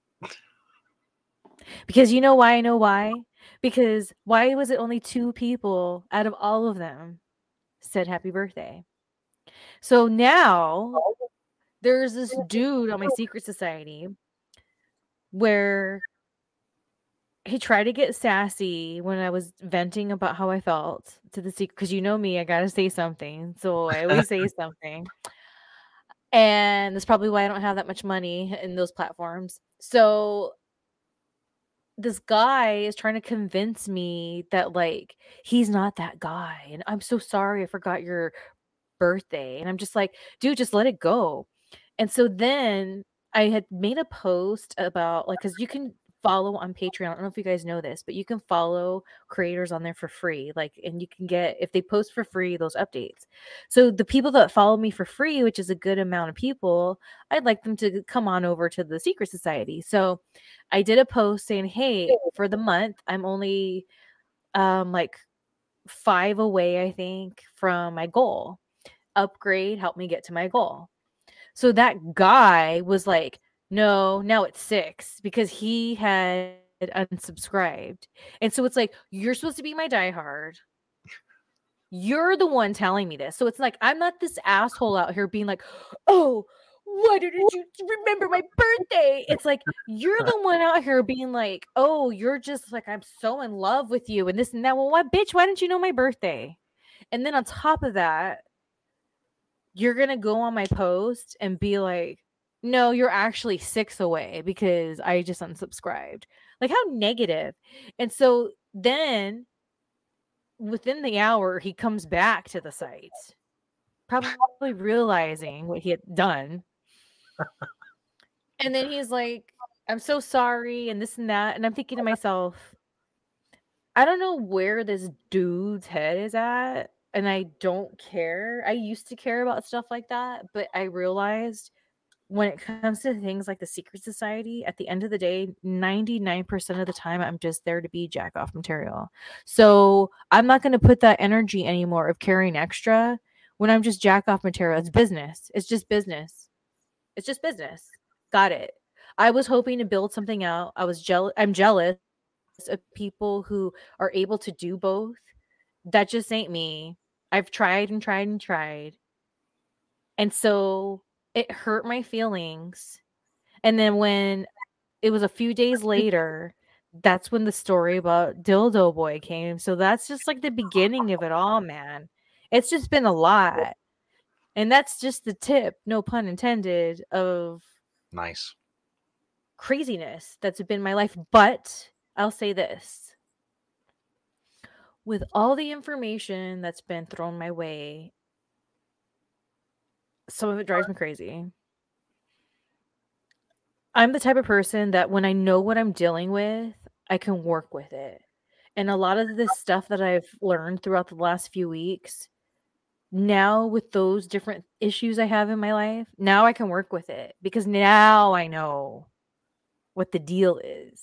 Because you know why I know why? Because why was it only two people out of all of them said happy birthday? So now there's this dude on my secret society where he tried to get sassy when I was venting about how I felt to the secret, because you know me, I gotta say something. So I always say something. And that's probably why I don't have that much money in those platforms. So this guy is trying to convince me that like he's not that guy, and I'm so sorry I forgot your birthday. And I'm just like, dude, just let it go. And so then I had made a post about like, because you can follow on Patreon. I don't know if you guys know this, but you can follow creators on there for free. Like, and you can get, if they post for free, those updates. So the people that follow me for free, which is a good amount of people, I'd like them to come on over to the Secret Society. So I did a post saying, hey, for the month, I'm only um like five away, I think, from my goal. Upgrade, help me get to my goal. So that guy was like, no, now it's six, because he had unsubscribed. And so it's like, you're supposed to be my diehard. You're the one telling me this. So it's like, I'm not this asshole out here being like, oh, why didn't you remember my birthday? It's like, you're the one out here being like, oh, you're just like, I'm so in love with you and this and that. Well, what, bitch, why didn't you know my birthday? And then on top of that, you're going to go on my post and be like, no, you're actually six away because I just unsubscribed. Like, how negative. And so then within the hour, he comes back to the site, probably realizing what he had done. And then he's like, I'm so sorry, and this and that. And I'm thinking to myself, I don't know where this dude's head is at. And I don't care. I used to care about stuff like that, but I realized when it comes to things like the Secret Society, at the end of the day, ninety-nine percent of the time, I'm just there to be jack off material. So I'm not going to put that energy anymore of carrying extra when I'm just jack off material. It's business. It's just business. It's just business. Got it. I was hoping to build something out. I was jealous. I'm jealous of people who are able to do both. That just ain't me. I've tried and tried and tried. And so it hurt my feelings. And then when it was a few days later, that's when the story about Dildo Boy came. So that's just like the beginning of it all, man. It's just been a lot. And that's just the tip, no pun intended, of nice craziness that's been my life. But I'll say this. With all the information that's been thrown my way, some of it drives me crazy. I'm the type of person that when I know what I'm dealing with, I can work with it. And a lot of this stuff that I've learned throughout the last few weeks, now with those different issues I have in my life, now I can work with it because now I know what the deal is.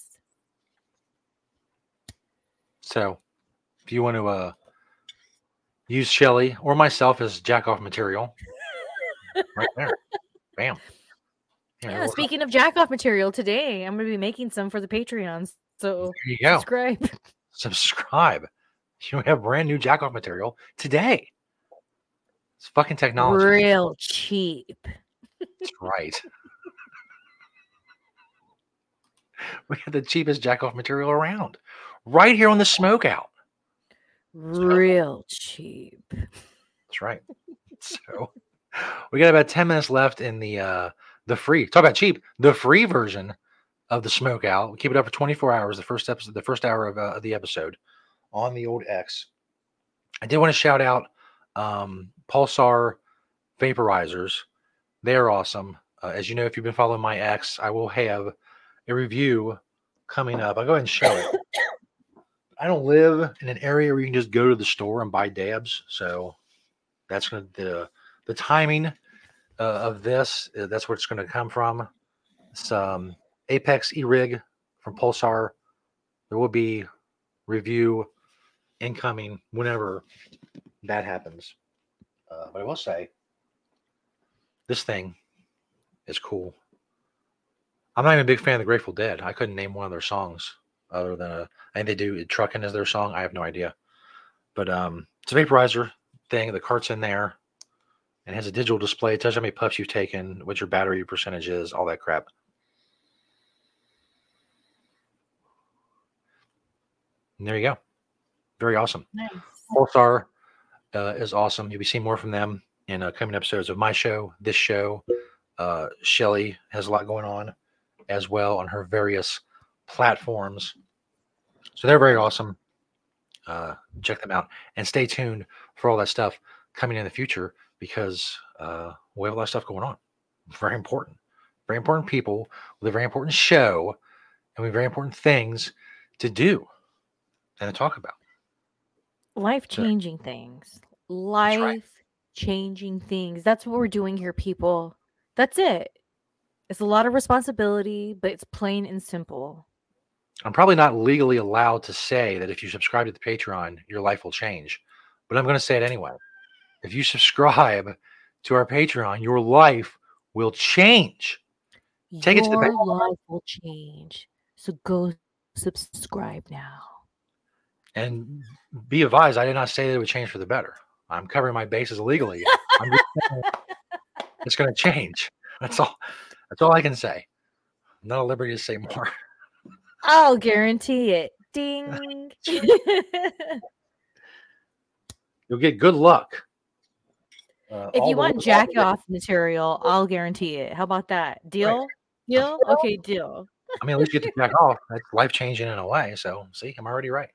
So if you want to uh, use Shelly or myself as jack off material, right there. Bam. Yeah, yeah speaking of jack off material, today I'm going to be making some for the Patreons. So there you go. Subscribe. Subscribe. You have brand new jack off material today. It's fucking technology. Real cheap. That's right. We have the cheapest jack off material around. Right here on the Smoke Out. Real cheap. That's right. So we got about ten minutes left in the uh the free. Talk about cheap. The free version of the Smoke Out. We keep it up for twenty-four hours. The first episode, the first hour of, uh, of the episode on the old X. I did want to shout out um, Pulsar vaporizers. They are awesome. Uh, as you know, if you've been following my X, I will have a review coming up. I'll go ahead and show it. I don't live in an area where you can just go to the store and buy dabs, so that's gonna the the timing uh, of this. Uh, that's where it's going to come from. Some Apex E-Rig from Pulsar. There will be review incoming whenever that happens. Uh, but I will say, this thing is cool. I'm not even a big fan of the Grateful Dead. I couldn't name one of their songs other than a. I think they do "Truckin'" as their song. I have no idea. But um, it's a vaporizer thing. The cart's in there. And has a digital display. It tells you how many puffs you've taken, what your battery percentage is, all that crap. And there you go. Very awesome. Nice. Pulsar uh, is awesome. You'll be seeing more from them in uh, coming episodes of my show, this show. Uh, Shelly has a lot going on as well on her various platforms. So they're very awesome. Uh, check them out. And stay tuned for all that stuff coming in the future because uh, we have a lot of stuff going on. Very important. Very important people with a very important show and we have very important things to do and to talk about. Life-changing things. Life-changing things. That's what we're doing here, people. That's it. It's a lot of responsibility, but it's plain and simple. I'm probably not legally allowed to say that if you subscribe to the Patreon, your life will change. But I'm going to say it anyway. If you subscribe to our Patreon, your life will change. Take your it to the bank. life will change. So go subscribe now. And be advised, I did not say that it would change for the better. I'm covering my bases legally. I'm just saying it's going to change. That's all. That's all I can say. I'm not at liberty to say more. I'll guarantee it. Ding. You'll get good luck. Uh, If all you the want way- jack off material, I'll guarantee it. How about that? Deal? Deal? Okay, deal. I mean, at least you get to jack off. That's life changing in a way. So, see, I'm already right.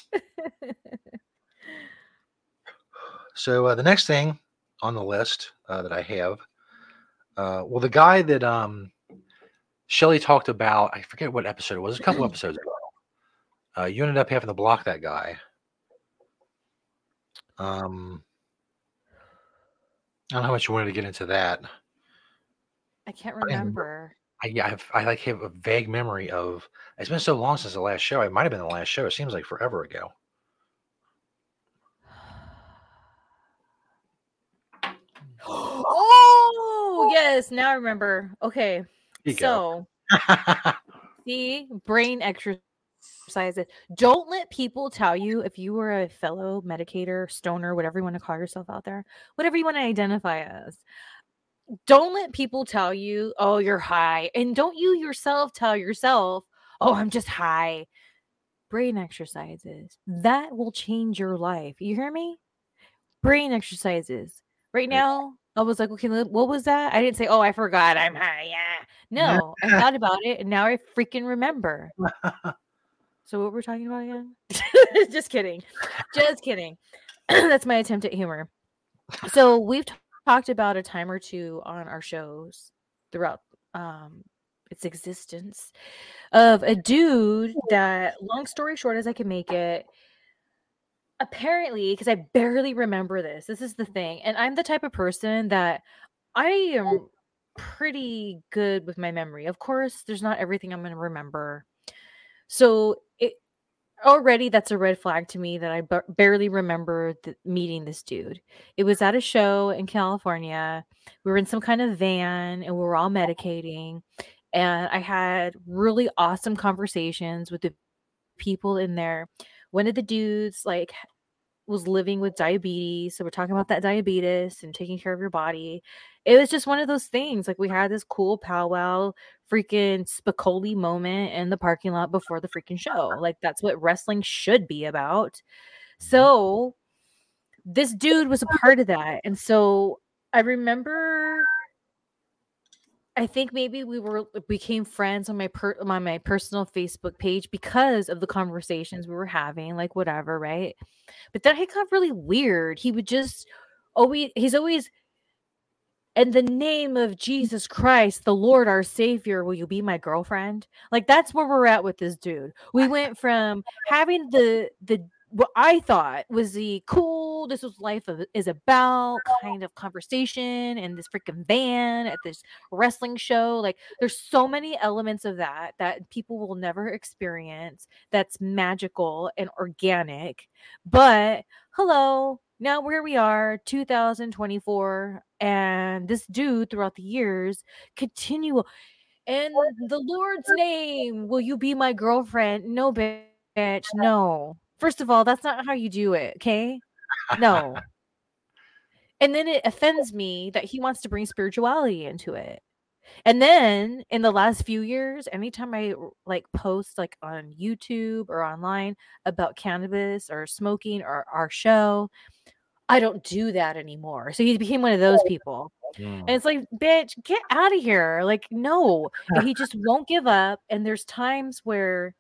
So, uh, the next thing on the list uh, that I have, uh, well, the guy that um, Shelly talked about, I forget what episode it was, a couple episodes ago. Uh, you ended up having to block that guy. Um, I don't know how much you wanted to get into that. I can't I didn't- remember. I, yeah, I've, I like have a vague memory of. It's been so long since the last show. It might have been the last show. It seems like forever ago. Oh, yes. Now I remember. Okay. Here you go. So, see, brain exercises. Don't let people tell you if you were a fellow medicator, stoner, whatever you want to call yourself out there, whatever you want to identify as. Don't let people tell you, oh, you're high. And don't you yourself tell yourself, oh, I'm just high. Brain exercises. That will change your life. You hear me? Brain exercises. Right Yeah. now, I was like, okay, what was that? I didn't say, oh, I forgot I'm high. Yeah. No, I thought about it and now I freaking remember. So what we're talking about again? Just kidding. Just kidding. That's my attempt at humor. So we've t- talked about a time or two on our shows throughout um, its existence of a dude that, long story short as I can make it, apparently, because I barely remember this, this is the thing. And I'm the type of person that I am pretty good with my memory. Of course, there's not everything I'm going to remember. So it already that's a red flag to me that I b- barely remember th- meeting this dude. It was at a show in California. We were in some kind of van and we were all medicating. And I had really awesome conversations with the people in there. One of the dudes like was living with diabetes. So we're talking about that diabetes and taking care of your body. It was just one of those things. Like we had this cool powwow freaking Spicoli moment in the parking lot before the freaking show. Like that's what wrestling should be about. So this dude was a part of that. And so I remember I think maybe we were became friends on my per, on my personal Facebook page because of the conversations we were having, like whatever, right? But then it got really weird. He would just always he's always in the name of Jesus Christ, the Lord our Savior, will you be my girlfriend? Like that's where we're at with this dude. We went from having the the what I thought was the cool oh, this is life of, is about kind of conversation in this freaking van at this wrestling show. Like there's so many elements of that that people will never experience. That's magical and organic. But hello, now where we are, two thousand twenty-four, and this dude throughout the years continue. In the Lord's name, will you be my girlfriend? No, bitch. No. First of all, that's not how you do it, okay? No. And then it offends me that he wants to bring spirituality into it. And then in the last few years, anytime I like post like on YouTube or online about cannabis or smoking or our show, I don't do that anymore. So he became one of those people. Mm. And it's like, bitch, get out of here. Like, no. And he just won't give up. And there's times where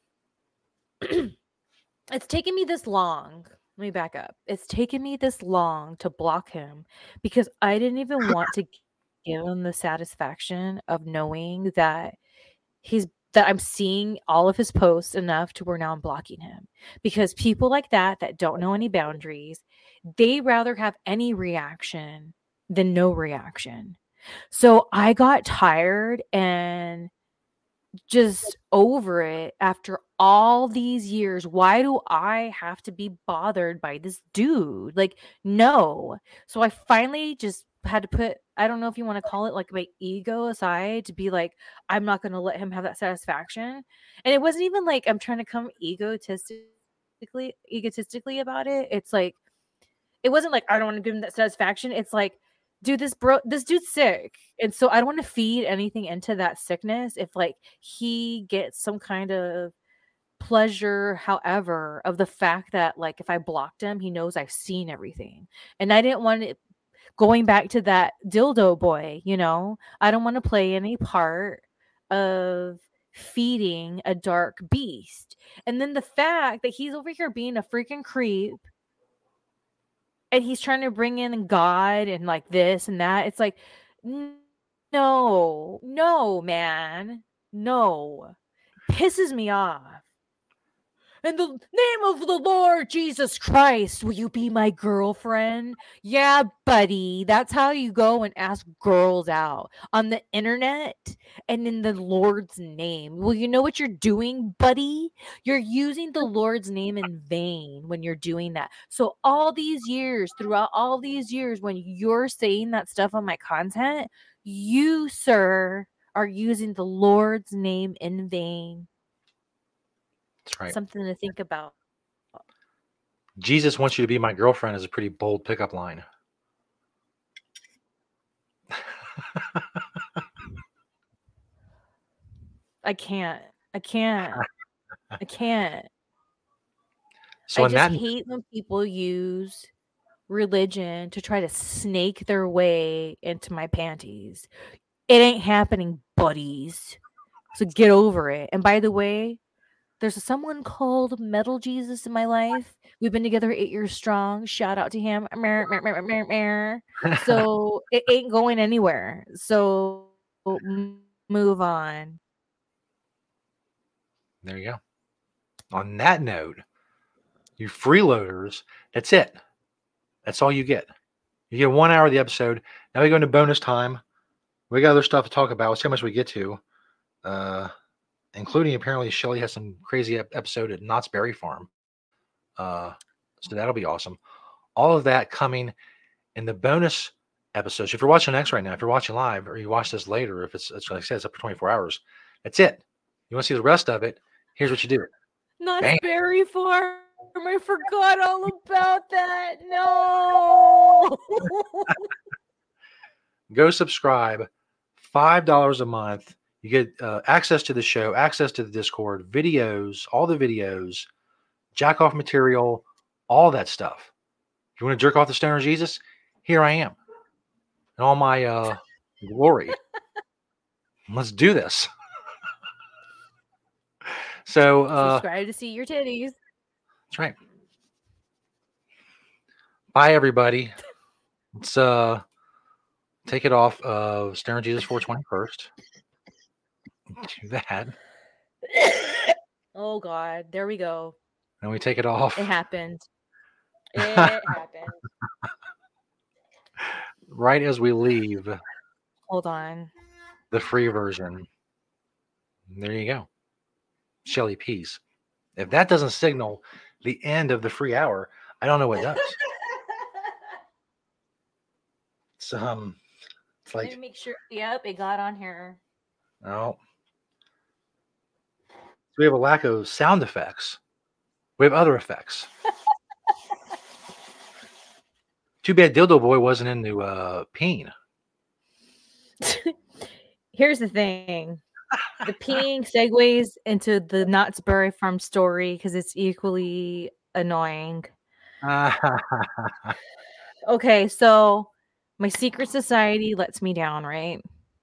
it's taken me this long. Let me back up. It's taken me this long to block him because I didn't even want to give him the satisfaction of knowing that he's that I'm seeing all of his posts enough to where now I'm blocking him. Because people like that that don't know any boundaries, they rather have any reaction than no reaction. So I got tired and just over it after all these years. Why do I have to be bothered by this dude? Like, no. So I finally just had to put, I don't know if you want to call it like my ego aside to be like, I'm not going to let him have that satisfaction. And it wasn't even like I'm trying to come egotistically, egotistically about it. It's like, it wasn't like, I don't want to give him that satisfaction. It's like, dude, this bro, this dude's sick. And so I don't want to feed anything into that sickness. If like he gets some kind of pleasure, however, of the fact that like, if I blocked him, he knows I've seen everything. And I didn't want it going back to that dildo boy, you know, I don't want to play any part of feeding a dark beast. And then the fact that he's over here being a freaking creep and he's trying to bring in God and like this and that. It's like, no, no, man, no. Pisses me off. In the name of the Lord Jesus Christ, will you be my girlfriend? Yeah, buddy. That's how you go and ask girls out on the internet and in the Lord's name. Well, you know what you're doing, buddy? You're using the Lord's name in vain when you're doing that. So all these years, throughout all these years, when you're saying that stuff on my content, you, sir, are using the Lord's name in vain. That's right. Something to think about. Jesus wants you to be my girlfriend is a pretty bold pickup line. I can't. I can't. I can't. So I just that... hate when people use religion to try to snake their way into my panties. It ain't happening, buddies. So get over it. And by the way, there's someone called Metal Jesus in my life. We've been together eight years strong. Shout out to him. So it ain't going anywhere. So move on. There you go. On that note, you freeloaders, that's it. That's all you get. You get one hour of the episode. Now we go into bonus time. We got other stuff to talk about. Let's see how much we get to. Uh... Including apparently Shelly has some crazy episode at Knott's Berry Farm. Uh, so that'll be awesome. All of that coming in the bonus episodes. So if you're watching X right now, if you're watching live or you watch this later, if it's, it's like I said, it's up to twenty-four hours. That's it. You want to see the rest of it? Here's what you do. Knott's Berry Farm. I forgot all about that. No. Go subscribe. five dollars a month. You get uh, access to the show, access to the Discord, videos, all the videos, jack off material, all that stuff. If you want to jerk off the Stoner Jesus, here I am. In all my uh, glory. Let's do this. So uh, subscribe to see your titties. That's right. Bye, everybody. Let's uh, take it off of Stoner Jesus four twenty first. Do that. Oh God, there we go. And we take it off. It happened. It happened. Right as we leave Hold on. the free version. There you go. Shelly Peace. If that doesn't signal the end of the free hour, I don't know what does. It's um it's Let like me make sure. Yep, it got on here. oh. We have a lack of sound effects. We have other effects. Too bad Dildo Boy wasn't into uh Peen. Here's the thing. The peeing segues into the Knott's Berry Farm story because it's equally annoying. Okay, so my secret society lets me down, right?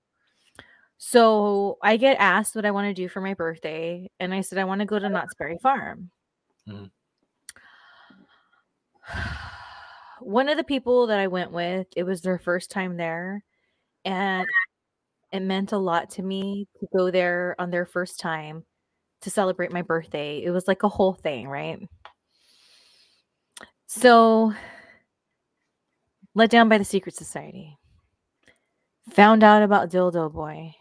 So I get asked what I want to do for my birthday, and I said I want to go to Knott's Berry Farm. Mhm. One of the people that I went with, it was their first time there, and it meant a lot to me to go there on their first time to celebrate my birthday. It was like a whole thing, right? So, let down by the secret society. Found out about Dildo Boy.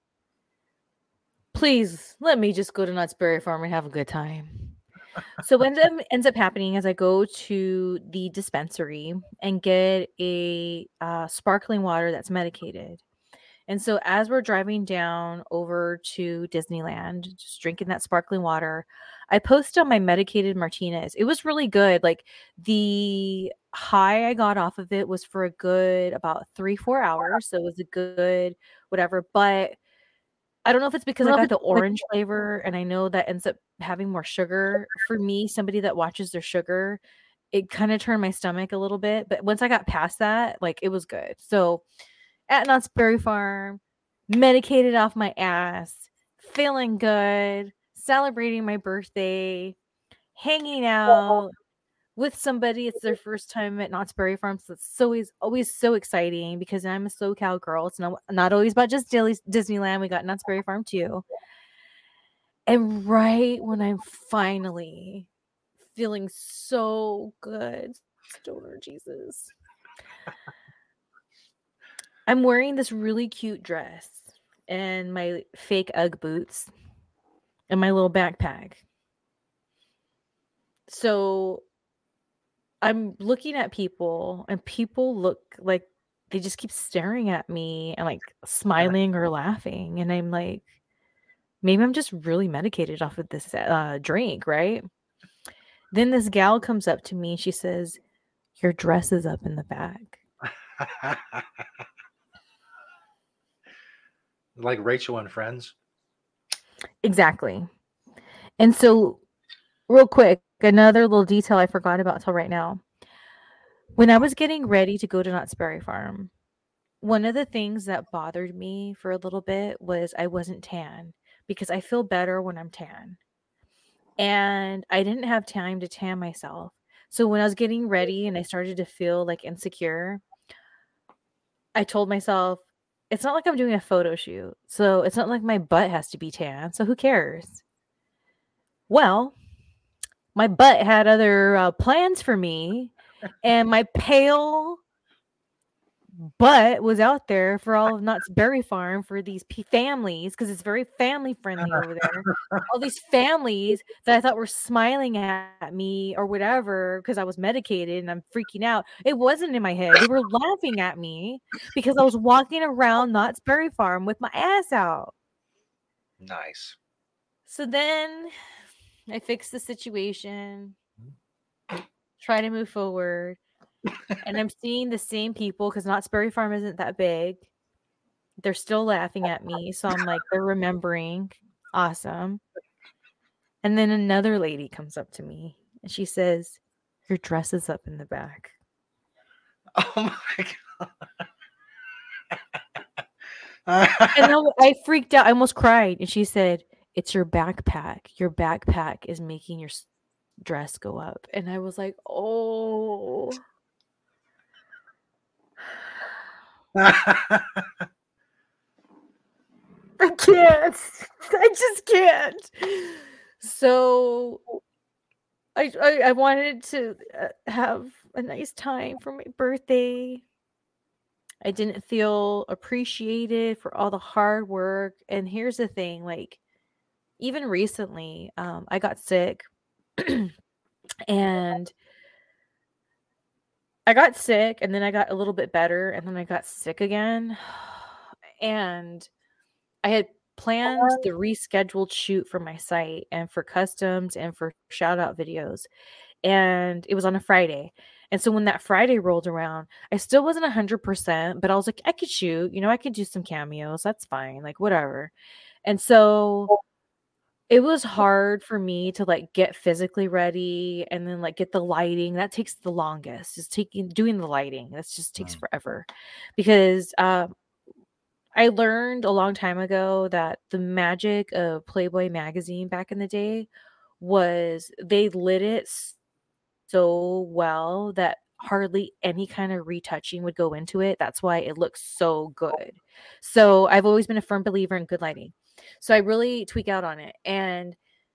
Please let me just go to Knott's Berry Farm and have a good time. So what ends up, ends up happening is I go to the dispensary and get a uh, sparkling water that's medicated. And so as we're driving down over to Disneyland, just drinking that sparkling water, I posted on my medicated Martinez. It was really good. Like the high I got off of it was for a good about three, four hours. So it was a good whatever. But I don't know if it's because I got the orange flavor and I know that ends up having more sugar. For me, somebody that watches their sugar, it kind of turned my stomach a little bit. But once I got past that, like it was good. So at Knott's Berry Farm, medicated off my ass, feeling good, celebrating my birthday, hanging out with somebody. It's their first time at Knott's Berry Farm, so it's always always so exciting because I'm a SoCal girl. It's not, not always about just Disneyland. We got Knott's Berry Farm too. And right when I'm finally feeling so good, Stoner Jesus, I'm wearing this really cute dress and my fake Ugg boots and my little backpack. So I'm looking at people and people look like they just keep staring at me and like smiling or laughing. And I'm like, maybe I'm just really medicated off of this uh, drink, right? Then this gal comes up to me and she says, your dress is up in the back. Like Rachel and Friends. Exactly. And so real quick, another little detail I forgot about till right now. When I was getting ready to go to Knott's Berry Farm, one of the things that bothered me for a little bit was I wasn't tan because I feel better when I'm tan. And I didn't have time to tan myself. So when I was getting ready and I started to feel like insecure, I told myself, it's not like I'm doing a photo shoot. So it's not like my butt has to be tan. So who cares? Well, my butt had other uh, plans for me, and my pale butt was out there for all of Knott's Berry Farm for these p- families because it's very family friendly over there. All these families that I thought were smiling at me or whatever because I was medicated and I'm freaking out. It wasn't in my head. They were laughing at me because I was walking around Knott's Berry Farm with my ass out. Nice. So then I fixed the situation, try to move forward, and I'm seeing the same people because Knott's Berry Farm isn't that big. They're still laughing at me, so I'm like, they're remembering. Awesome. And then another lady comes up to me, and she says, your dress is up in the back. Oh my God. And I, I freaked out. I almost cried. And she said, it's your backpack. Your backpack is making your dress go up. And I was like, oh. I can't. I just can't. So I, I I wanted to uh, have a nice time for my birthday. I didn't feel appreciated for all the hard work. And here's the thing, like even recently, um, I got sick and I got sick and then I got a little bit better and then I got sick again. And I had planned the rescheduled shoot for my site and for customs and for shout out videos. And it was on a Friday. And so when that Friday rolled around, I still wasn't one hundred percent, but I was like, I could shoot, you know, I could do some cameos. That's fine. Like, whatever. And so it was hard for me to like get physically ready and then like get the lighting. That takes the longest. Just taking doing the lighting. That just takes Mm. forever. Because um I learned a long time ago that the magic of Playboy magazine back in the day was they lit it s- so well that hardly any kind of retouching would go into it. That's why it looks so good. So I've always been a firm believer in good lighting. So I really tweak out on it. And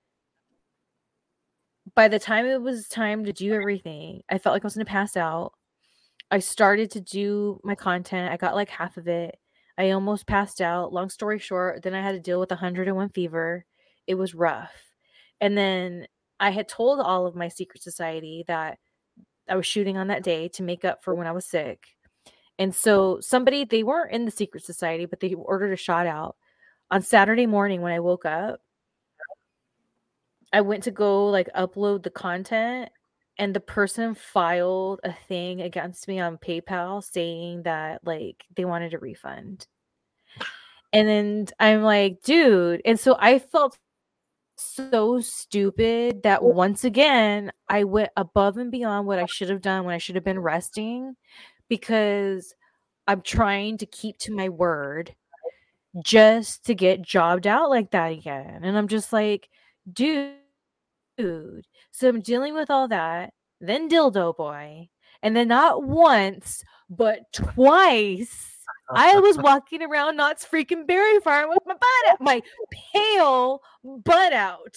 by the time it was time to do everything, I felt like I was going to pass out. I started to do my content. I got like half of it. I almost passed out. Long story short, then I had to deal with one hundred and one fever. It was rough. And then I had told all of my secret society that I was shooting on that day to make up for when I was sick. And so somebody, they weren't in the secret society, but they ordered a shot out. On Saturday morning when I woke up, I went to go like upload the content and the person filed a thing against me on PayPal saying that like they wanted a refund. And then I'm like, dude. And so I felt so stupid that once again, I went above and beyond what I should have done when I should have been resting because I'm trying to keep to my word just to get jobbed out like that again. And I'm just like, dude. So I'm dealing with all that, then dildo boy, and then not once, but twice. I was walking around Knott's freaking Berry Farm with my butt out, my pale butt out.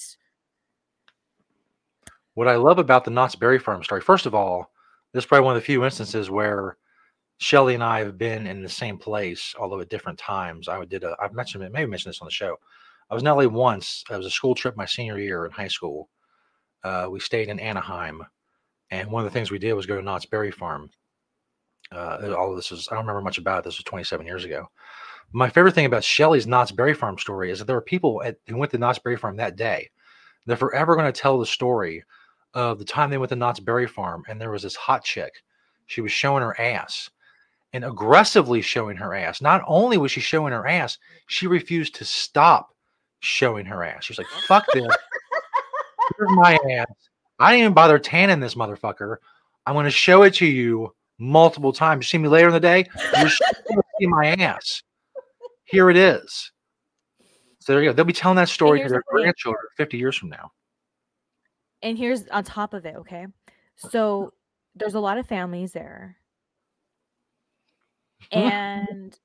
What I love about the Knott's Berry Farm story, first of all, this is probably one of the few instances where Shelly and I have been in the same place, although at different times. I did a, I've mentioned it, maybe mentioned this on the show. I was in L A once. It was a school trip my senior year in high school. Uh, we stayed in Anaheim, and one of the things we did was go to Knott's Berry Farm. Uh, all of this is, I don't remember much about it. This was twenty-seven years ago. My favorite thing about Shelly's Knott's Berry Farm story is that there were people at, who went to Knott's Berry Farm that day. They're forever going to tell the story of the time they went to Knott's Berry Farm, and there was this hot chick. She was showing her ass and aggressively showing her ass. Not only was she showing her ass, she refused to stop showing her ass. She was like, fuck this. Here's my ass. I didn't even bother tanning this motherfucker. I'm going to show it to you multiple times. You see me later in the day, you're going to see my ass. Here it is. So there you go. They'll be telling that story to their the grandchildren fifty years from now. And here's on top of it, okay? So there's a lot of families there. And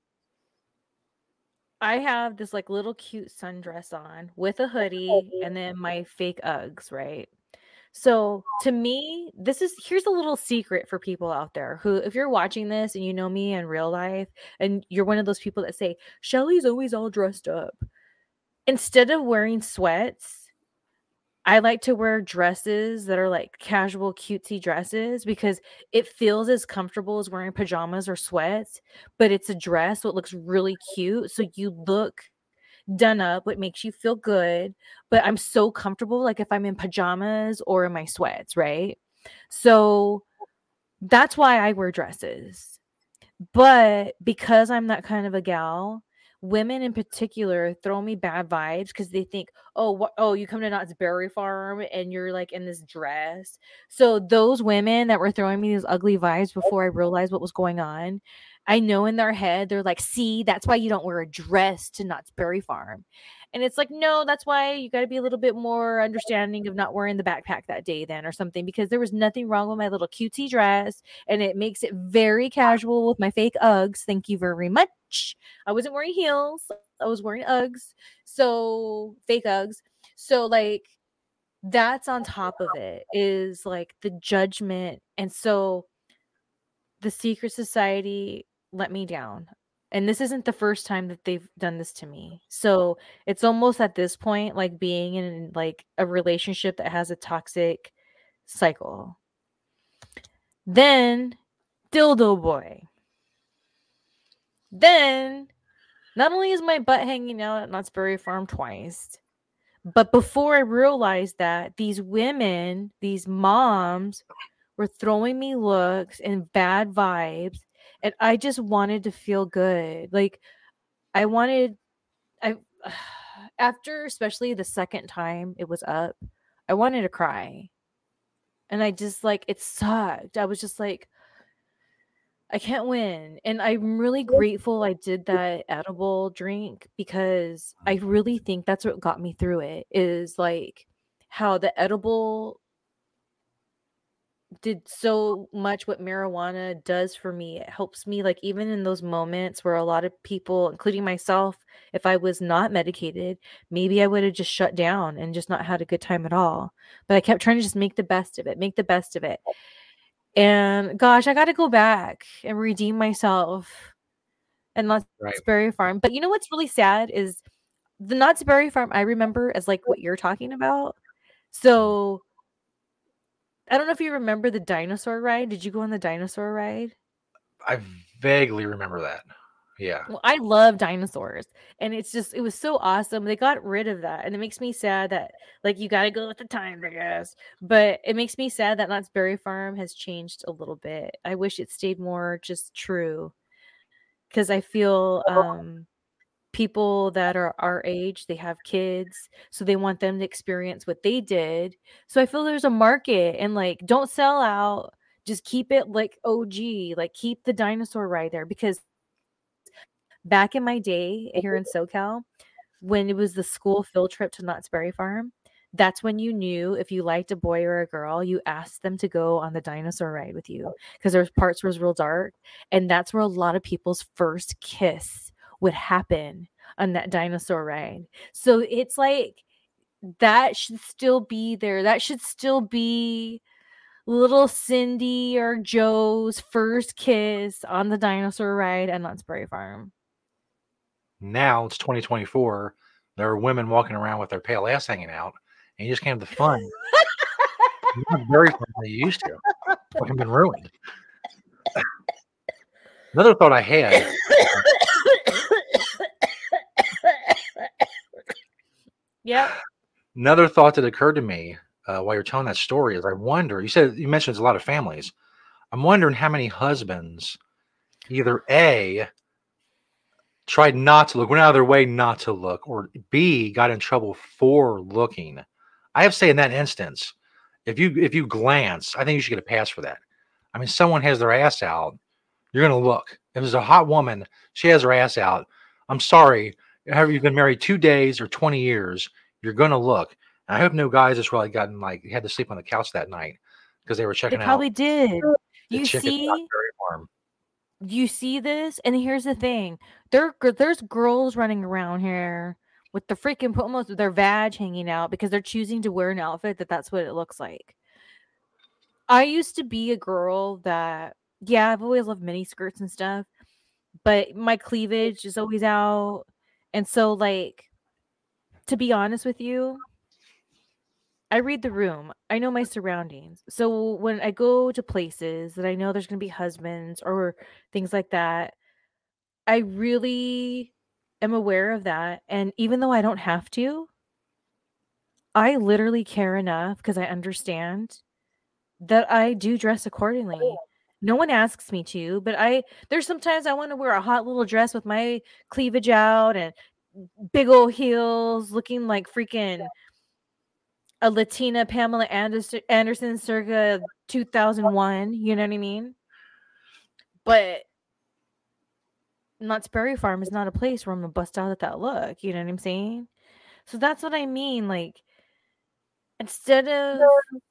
I have this like little cute sundress on with a hoodie and then my fake Uggs, right? So to me, this is here's a little secret for people out there who, if you're watching this and you know me in real life and you're one of those people that say, Shelly's always all dressed up. Instead of wearing sweats, I like to wear dresses that are like casual, cutesy dresses because it feels as comfortable as wearing pajamas or sweats, but it's a dress, so it looks really cute. So you look done up, what makes you feel good, but I'm so comfortable like if I'm in pajamas or in my sweats, right? So that's why I wear dresses. But because I'm that kind of a gal, women in particular throw me bad vibes because they think, oh, what, oh, you come to Knott's Berry Farm and you're like in this dress. So those women that were throwing me these ugly vibes before I realized what was going on, I know in their head, they're like, see, that's why you don't wear a dress to Knott's Berry Farm. And it's like, no, that's why you got to be a little bit more understanding of not wearing the backpack that day then or something, because there was nothing wrong with my little cutesy dress and it makes it very casual with my fake Uggs. Thank you very much. I wasn't wearing heels. I was wearing Uggs. So fake Uggs. So like, that's on top of it, is like the judgment. And so the secret society let me down. And this isn't the first time that they've done this to me. So it's almost at this point like being in like a relationship that has a toxic cycle. Then dildo boy. Then not only is my butt hanging out at Knott's Berry Farm twice, but before I realized that, these women, these moms, were throwing me looks and bad vibes, and I just wanted to feel good. Like I wanted, I after especially the second time it was up, I wanted to cry, and I just like it sucked. I was just like, I can't win. And I'm really grateful I did that edible drink, because I really think that's what got me through it, is like how the edible did so much what marijuana does for me. It helps me, like, even in those moments where a lot of people, including myself, if I was not medicated, maybe I would have just shut down and just not had a good time at all. But I kept trying to just make the best of it, make the best of it. And gosh, I got to go back and redeem myself and Knott's Right. Berry Farm. But you know what's really sad is the Knott's Berry Farm I remember as like what you're talking about. So I don't know if you remember the dinosaur ride. Did you go on the dinosaur ride? I vaguely remember that. Yeah. Well, I love dinosaurs, and it's just it was so awesome. They got rid of that, and it makes me sad that like you got to go with the times, I guess. But it makes me sad that Knott's Berry Farm has changed a little bit. I wish it stayed more just true, because I feel um people that are our age, they have kids, so they want them to experience what they did. So I feel there's a market, and like don't sell out. Just keep it like O G, like keep the dinosaur ride there, because back in my day here in SoCal, when it was the school field trip to Knott's Berry Farm, that's when you knew if you liked a boy or a girl, you asked them to go on the dinosaur ride with you, because there's parts where it was real dark. And that's where a lot of people's first kiss would happen, on that dinosaur ride. So it's like that should still be there. That should still be little Cindy or Joe's first kiss on the dinosaur ride at Knott's Berry Farm. Now it's twenty twenty-four. There are women walking around with their pale ass hanging out, and you just can't have the fun. Not very fun like you used to. Fucking been ruined. Another thought I had. Yep. Another thought that occurred to me uh, while you're telling that story is I wonder. You said you mentioned there's a lot of families. I'm wondering how many husbands either A, tried not to look, went out of their way not to look, or B, got in trouble for looking. I have to say, in that instance, if you if you glance, I think you should get a pass for that. I mean, someone has their ass out, you're gonna look. If it's a hot woman, she has her ass out. I'm sorry, however you've been married two days or twenty years, you're gonna look. And I hope no guys has really gotten like had to sleep on the couch that night because they were They checking probably out did. the You chicken see, Knott's Berry Farm. you see this, and here's the thing: there, gir- there's girls running around here with the freaking almost with their vag hanging out because they're choosing to wear an outfit that that's what it looks like. I used to be a girl that, yeah, I've always loved mini skirts and stuff, but my cleavage is always out, and so like, to be honest with you, I read the room. I know my surroundings. So when I go to places that I know there's going to be husbands or things like that, I really am aware of that. And even though I don't have to, I literally care enough because I understand that I do dress accordingly. No one asks me to, but I there's sometimes I want to wear a hot little dress with my cleavage out and big old heels, looking like freaking a Latina Pamela Anderson, Anderson circa two thousand one. You know what I mean? But Knott's Berry Farm is not a place where I'm gonna bust out at that look. You know what I'm saying? So that's what I mean. Like, instead of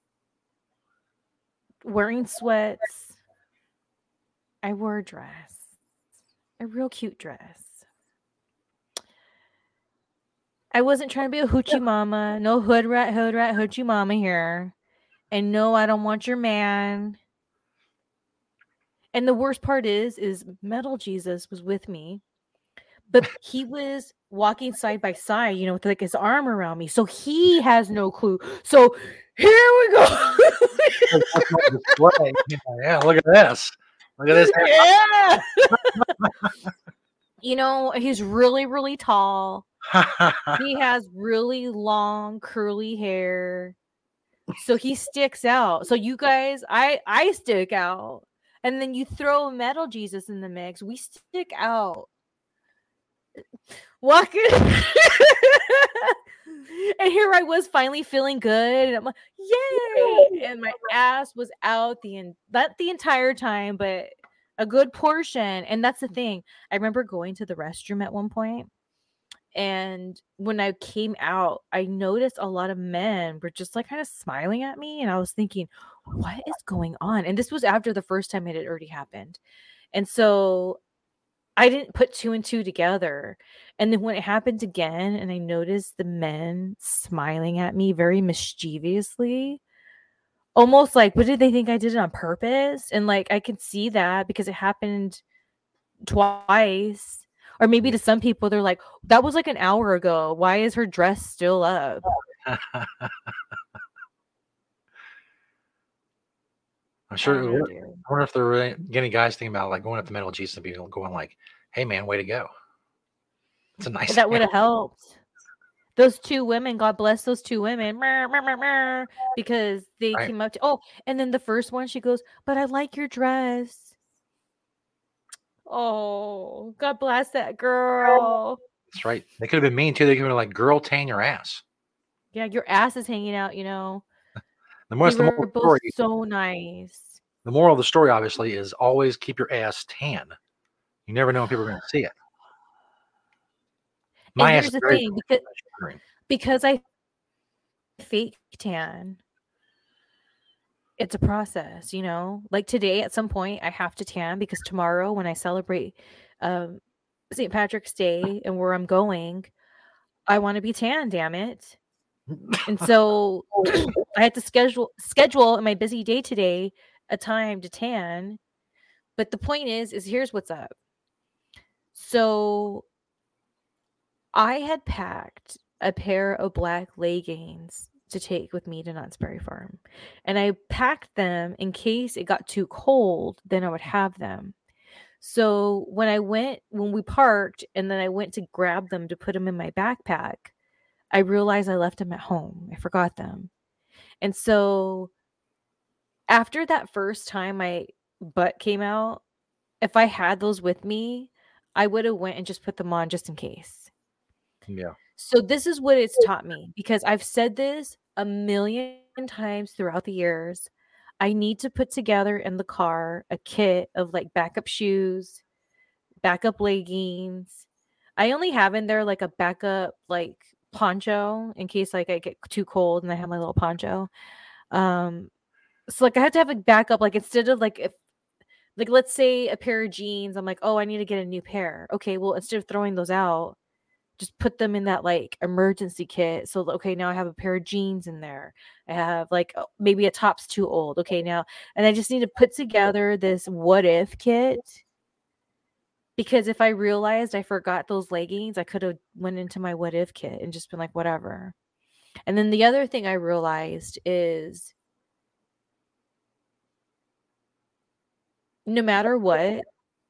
wearing sweats, I wore a dress, a real cute dress. I wasn't trying to be a hoochie mama. No hood rat, hood rat, hoochie mama here. And no, I don't want your man. And the worst part is, is Metal Jesus was with me, but he was walking side by side, you know, with like his arm around me. So he has no clue. So here we go. yeah, yeah, look at this. Look at this. Yeah. You know, he's really, really tall. He has really long, curly hair. So he sticks out. So you guys, I I stick out. And then you throw Metal Jesus in the mix. We stick out. Walking. And here I was finally feeling good. And I'm like, yay! And my ass was out the en- not the entire time, but a good portion. And that's the thing. I remember going to the restroom at one point, and when I came out, I noticed a lot of men were just like kind of smiling at me. And I was thinking, what is going on? And this was after the first time it had already happened. And so I didn't put two and two together. And then when it happened again, and I noticed the men smiling at me very mischievously, almost like, what did they think I did it on purpose? And like, I can see that because it happened twice. Or maybe to some people, they're like, that was like an hour ago. Why is her dress still up? I'm sure. I, know, I wonder if there were any guys thinking about like going up to Metal Jesus and being going like, "Hey, man, way to go." It's a nice. That would have helped. Those two women, God bless those two women, because they right. came up to. Oh, and then the first one, she goes, "But I like your dress." Oh, God bless that girl. That's right. They could have been mean too. They could have been like, "Girl, tan your ass." Yeah, your ass is hanging out, you know. The more the moral both story, so nice. The moral of the story, obviously, is always keep your ass tan. You never know when people are going to see it. My and here's the thing, because, because I fake tan. It's a process, you know, like today at some point I have to tan because tomorrow when I celebrate um, Saint Patrick's Day and where I'm going, I want to be tan, damn it. And so I had to schedule schedule in my busy day today a time to tan. But the point is, is here's what's up. So I had packed a pair of black leggings to take with me to Knott's Berry Farm. And I packed them in case it got too cold, then I would have them. So when I went, when we parked and then I went to grab them to put them in my backpack, I realized I left them at home. I forgot them. And so after that first time my butt came out, if I had those with me, I would have went and just put them on just in case. Yeah. So this is what it's taught me, because I've said this a million times throughout the years. I need to put together in the car a kit of like backup shoes, backup leggings. I only have in there like a backup like poncho in case like I get too cold and I have my little poncho. Um, so like I had to have a backup, like instead of like if like let's say a pair of jeans, I'm like, oh, I need to get a new pair. Okay, well instead of throwing those out, just put them in that like emergency kit. So, okay, now I have a pair of jeans in there. I have like maybe a top's too old. Okay, now, and I just need to put together this what if kit, because if I realized I forgot those leggings, I could have went into my what if kit and just been like, whatever. And then the other thing I realized is no matter what,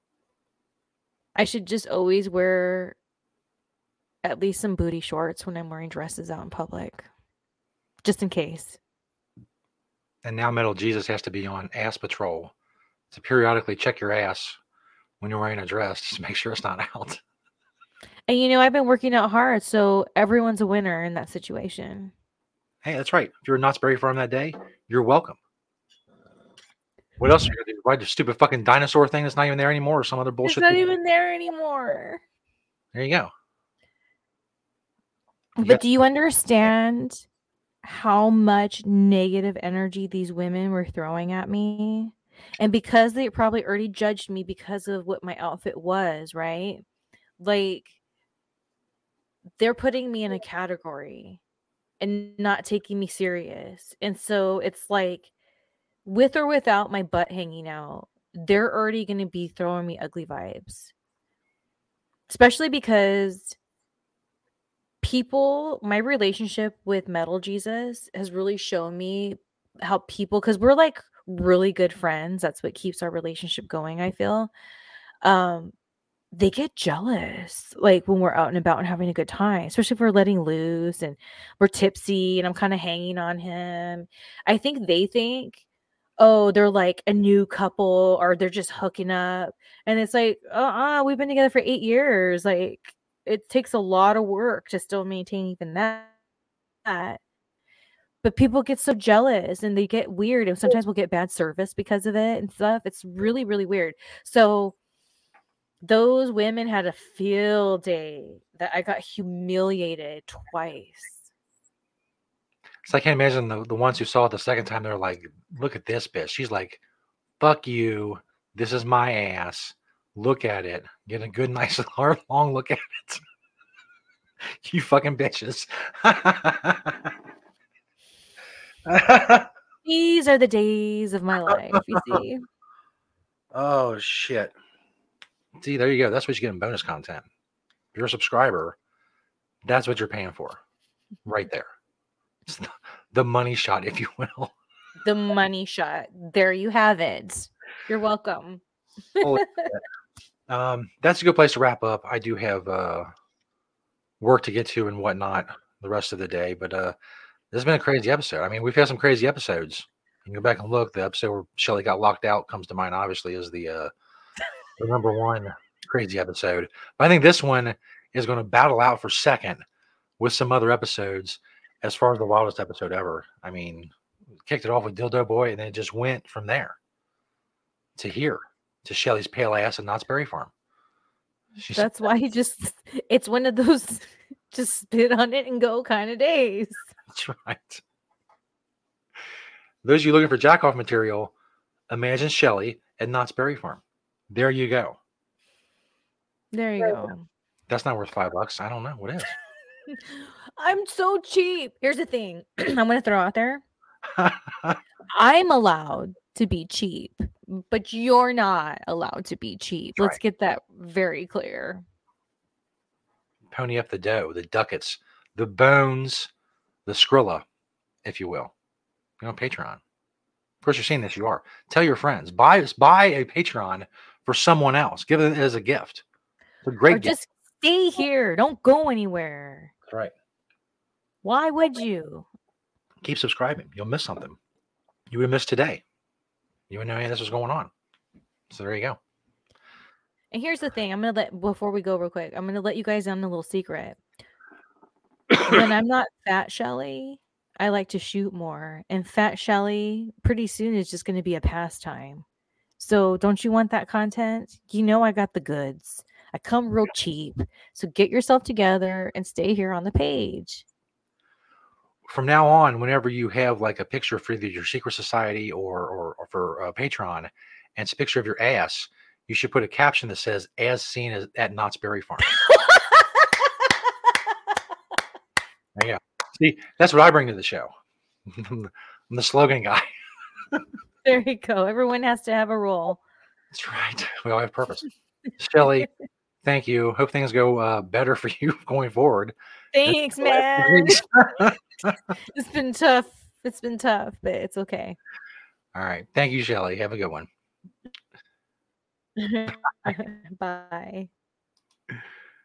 I should just always wear at least some booty shorts when I'm wearing dresses out in public, just in case. And now Metal Jesus has to be on ass patrol to periodically check your ass when you're wearing a dress just to make sure it's not out. And you know, I've been working out hard, so everyone's a winner in that situation. Hey, that's right. If you're at Knott's Berry Farm that day, you're welcome. What else are you gonna do? Ride the stupid fucking dinosaur thing that's not even there anymore, or some other bullshit? It's not even there anymore. There you go. But yeah. Do you understand how much negative energy these women were throwing at me? And because they probably already judged me because of what my outfit was, right? Like, they're putting me in a category and not taking me serious. And so it's like, with or without my butt hanging out, they're already going to be throwing me ugly vibes. Especially because people, my relationship with Metal Jesus has really shown me how people, because we're like really good friends. That's what keeps our relationship going, I feel. Um, they get jealous, like when we're out and about and having a good time, especially if we're letting loose and we're tipsy and I'm kind of hanging on him. I think they think, oh, they're like a new couple or they're just hooking up. And it's like, uh-uh, we've been together for eight years. Like, it takes a lot of work to still maintain even that. But people get so jealous and they get weird. And sometimes we'll get bad service because of it and stuff. It's really, really weird. So those women had a field day that I got humiliated twice. So I can't imagine the, the ones who saw it the second time. They're like, look at this bitch. She's like, fuck you. This is my ass. Look at it. Get a good, nice, hard, long look at it. You fucking bitches. These are the days of my life, you see. Oh, shit. See, there you go. That's what you get in bonus content. If you're a subscriber, that's what you're paying for. Right there. It's the, the money shot, if you will. The money shot. There you have it. You're welcome. um, that's a good place to wrap up. I do have uh, work to get to and whatnot the rest of the day, but uh, this has been a crazy episode. I mean, we've had some crazy episodes. You can go back and look. The episode where Shelly got locked out comes to mind, obviously, as the uh, the number one crazy episode. But I think this one is going to battle out for second with some other episodes as far as the wildest episode ever. I mean, kicked it off with Dildo Boy, and then it just went from there to here, to Shelly's pale ass and Knott's Berry Farm. She's, That's why he just, it's one of those just spit on it and go kind of days. That's right. Those of you looking for jack-off material, imagine Shelly at Knott's Berry Farm. There you go. There you go. That's not worth five bucks. I don't know. What is? I'm so cheap. Here's the thing I'm going to throw out there. I'm allowed to be cheap, but you're not allowed to be cheap. That's Let's right. get that very clear. Pony up the dough, the ducats, the bones, the Skrilla, if you will. You're on Patreon. Of course, you're seeing this. You are. Tell your friends. Buy buy a Patreon for someone else. Give it as a gift. It's a great or gift. Just stay here. Don't go anywhere. That's right. Why would you? Keep subscribing. You'll miss something. You would miss today. You wouldn't know any of this was going on. So there you go. And here's the thing. I'm going to let, before we go real quick, I'm going to let you guys in a little secret. When I'm not Fat Shelly, I like to shoot more. And Fat Shelly pretty soon is just going to be a pastime. So don't you want that content? You know I got the goods. I come real cheap. So get yourself together and stay here on the page. From now on, whenever you have like a picture for either your secret society or or, or for uh, Patreon, and it's a picture of your ass, you should put a caption that says "as seen as at Knott's Berry Farm." Yeah, see, that's what I bring to the show. I'm the slogan guy. There you go. Everyone has to have a role. That's right. We all have purpose. Shelly, thank you. Hope things go uh, better for you going forward. Thanks, man. It's been tough. It's been tough, but it's okay. All right. Thank you, Shelly. Have a good one. Bye.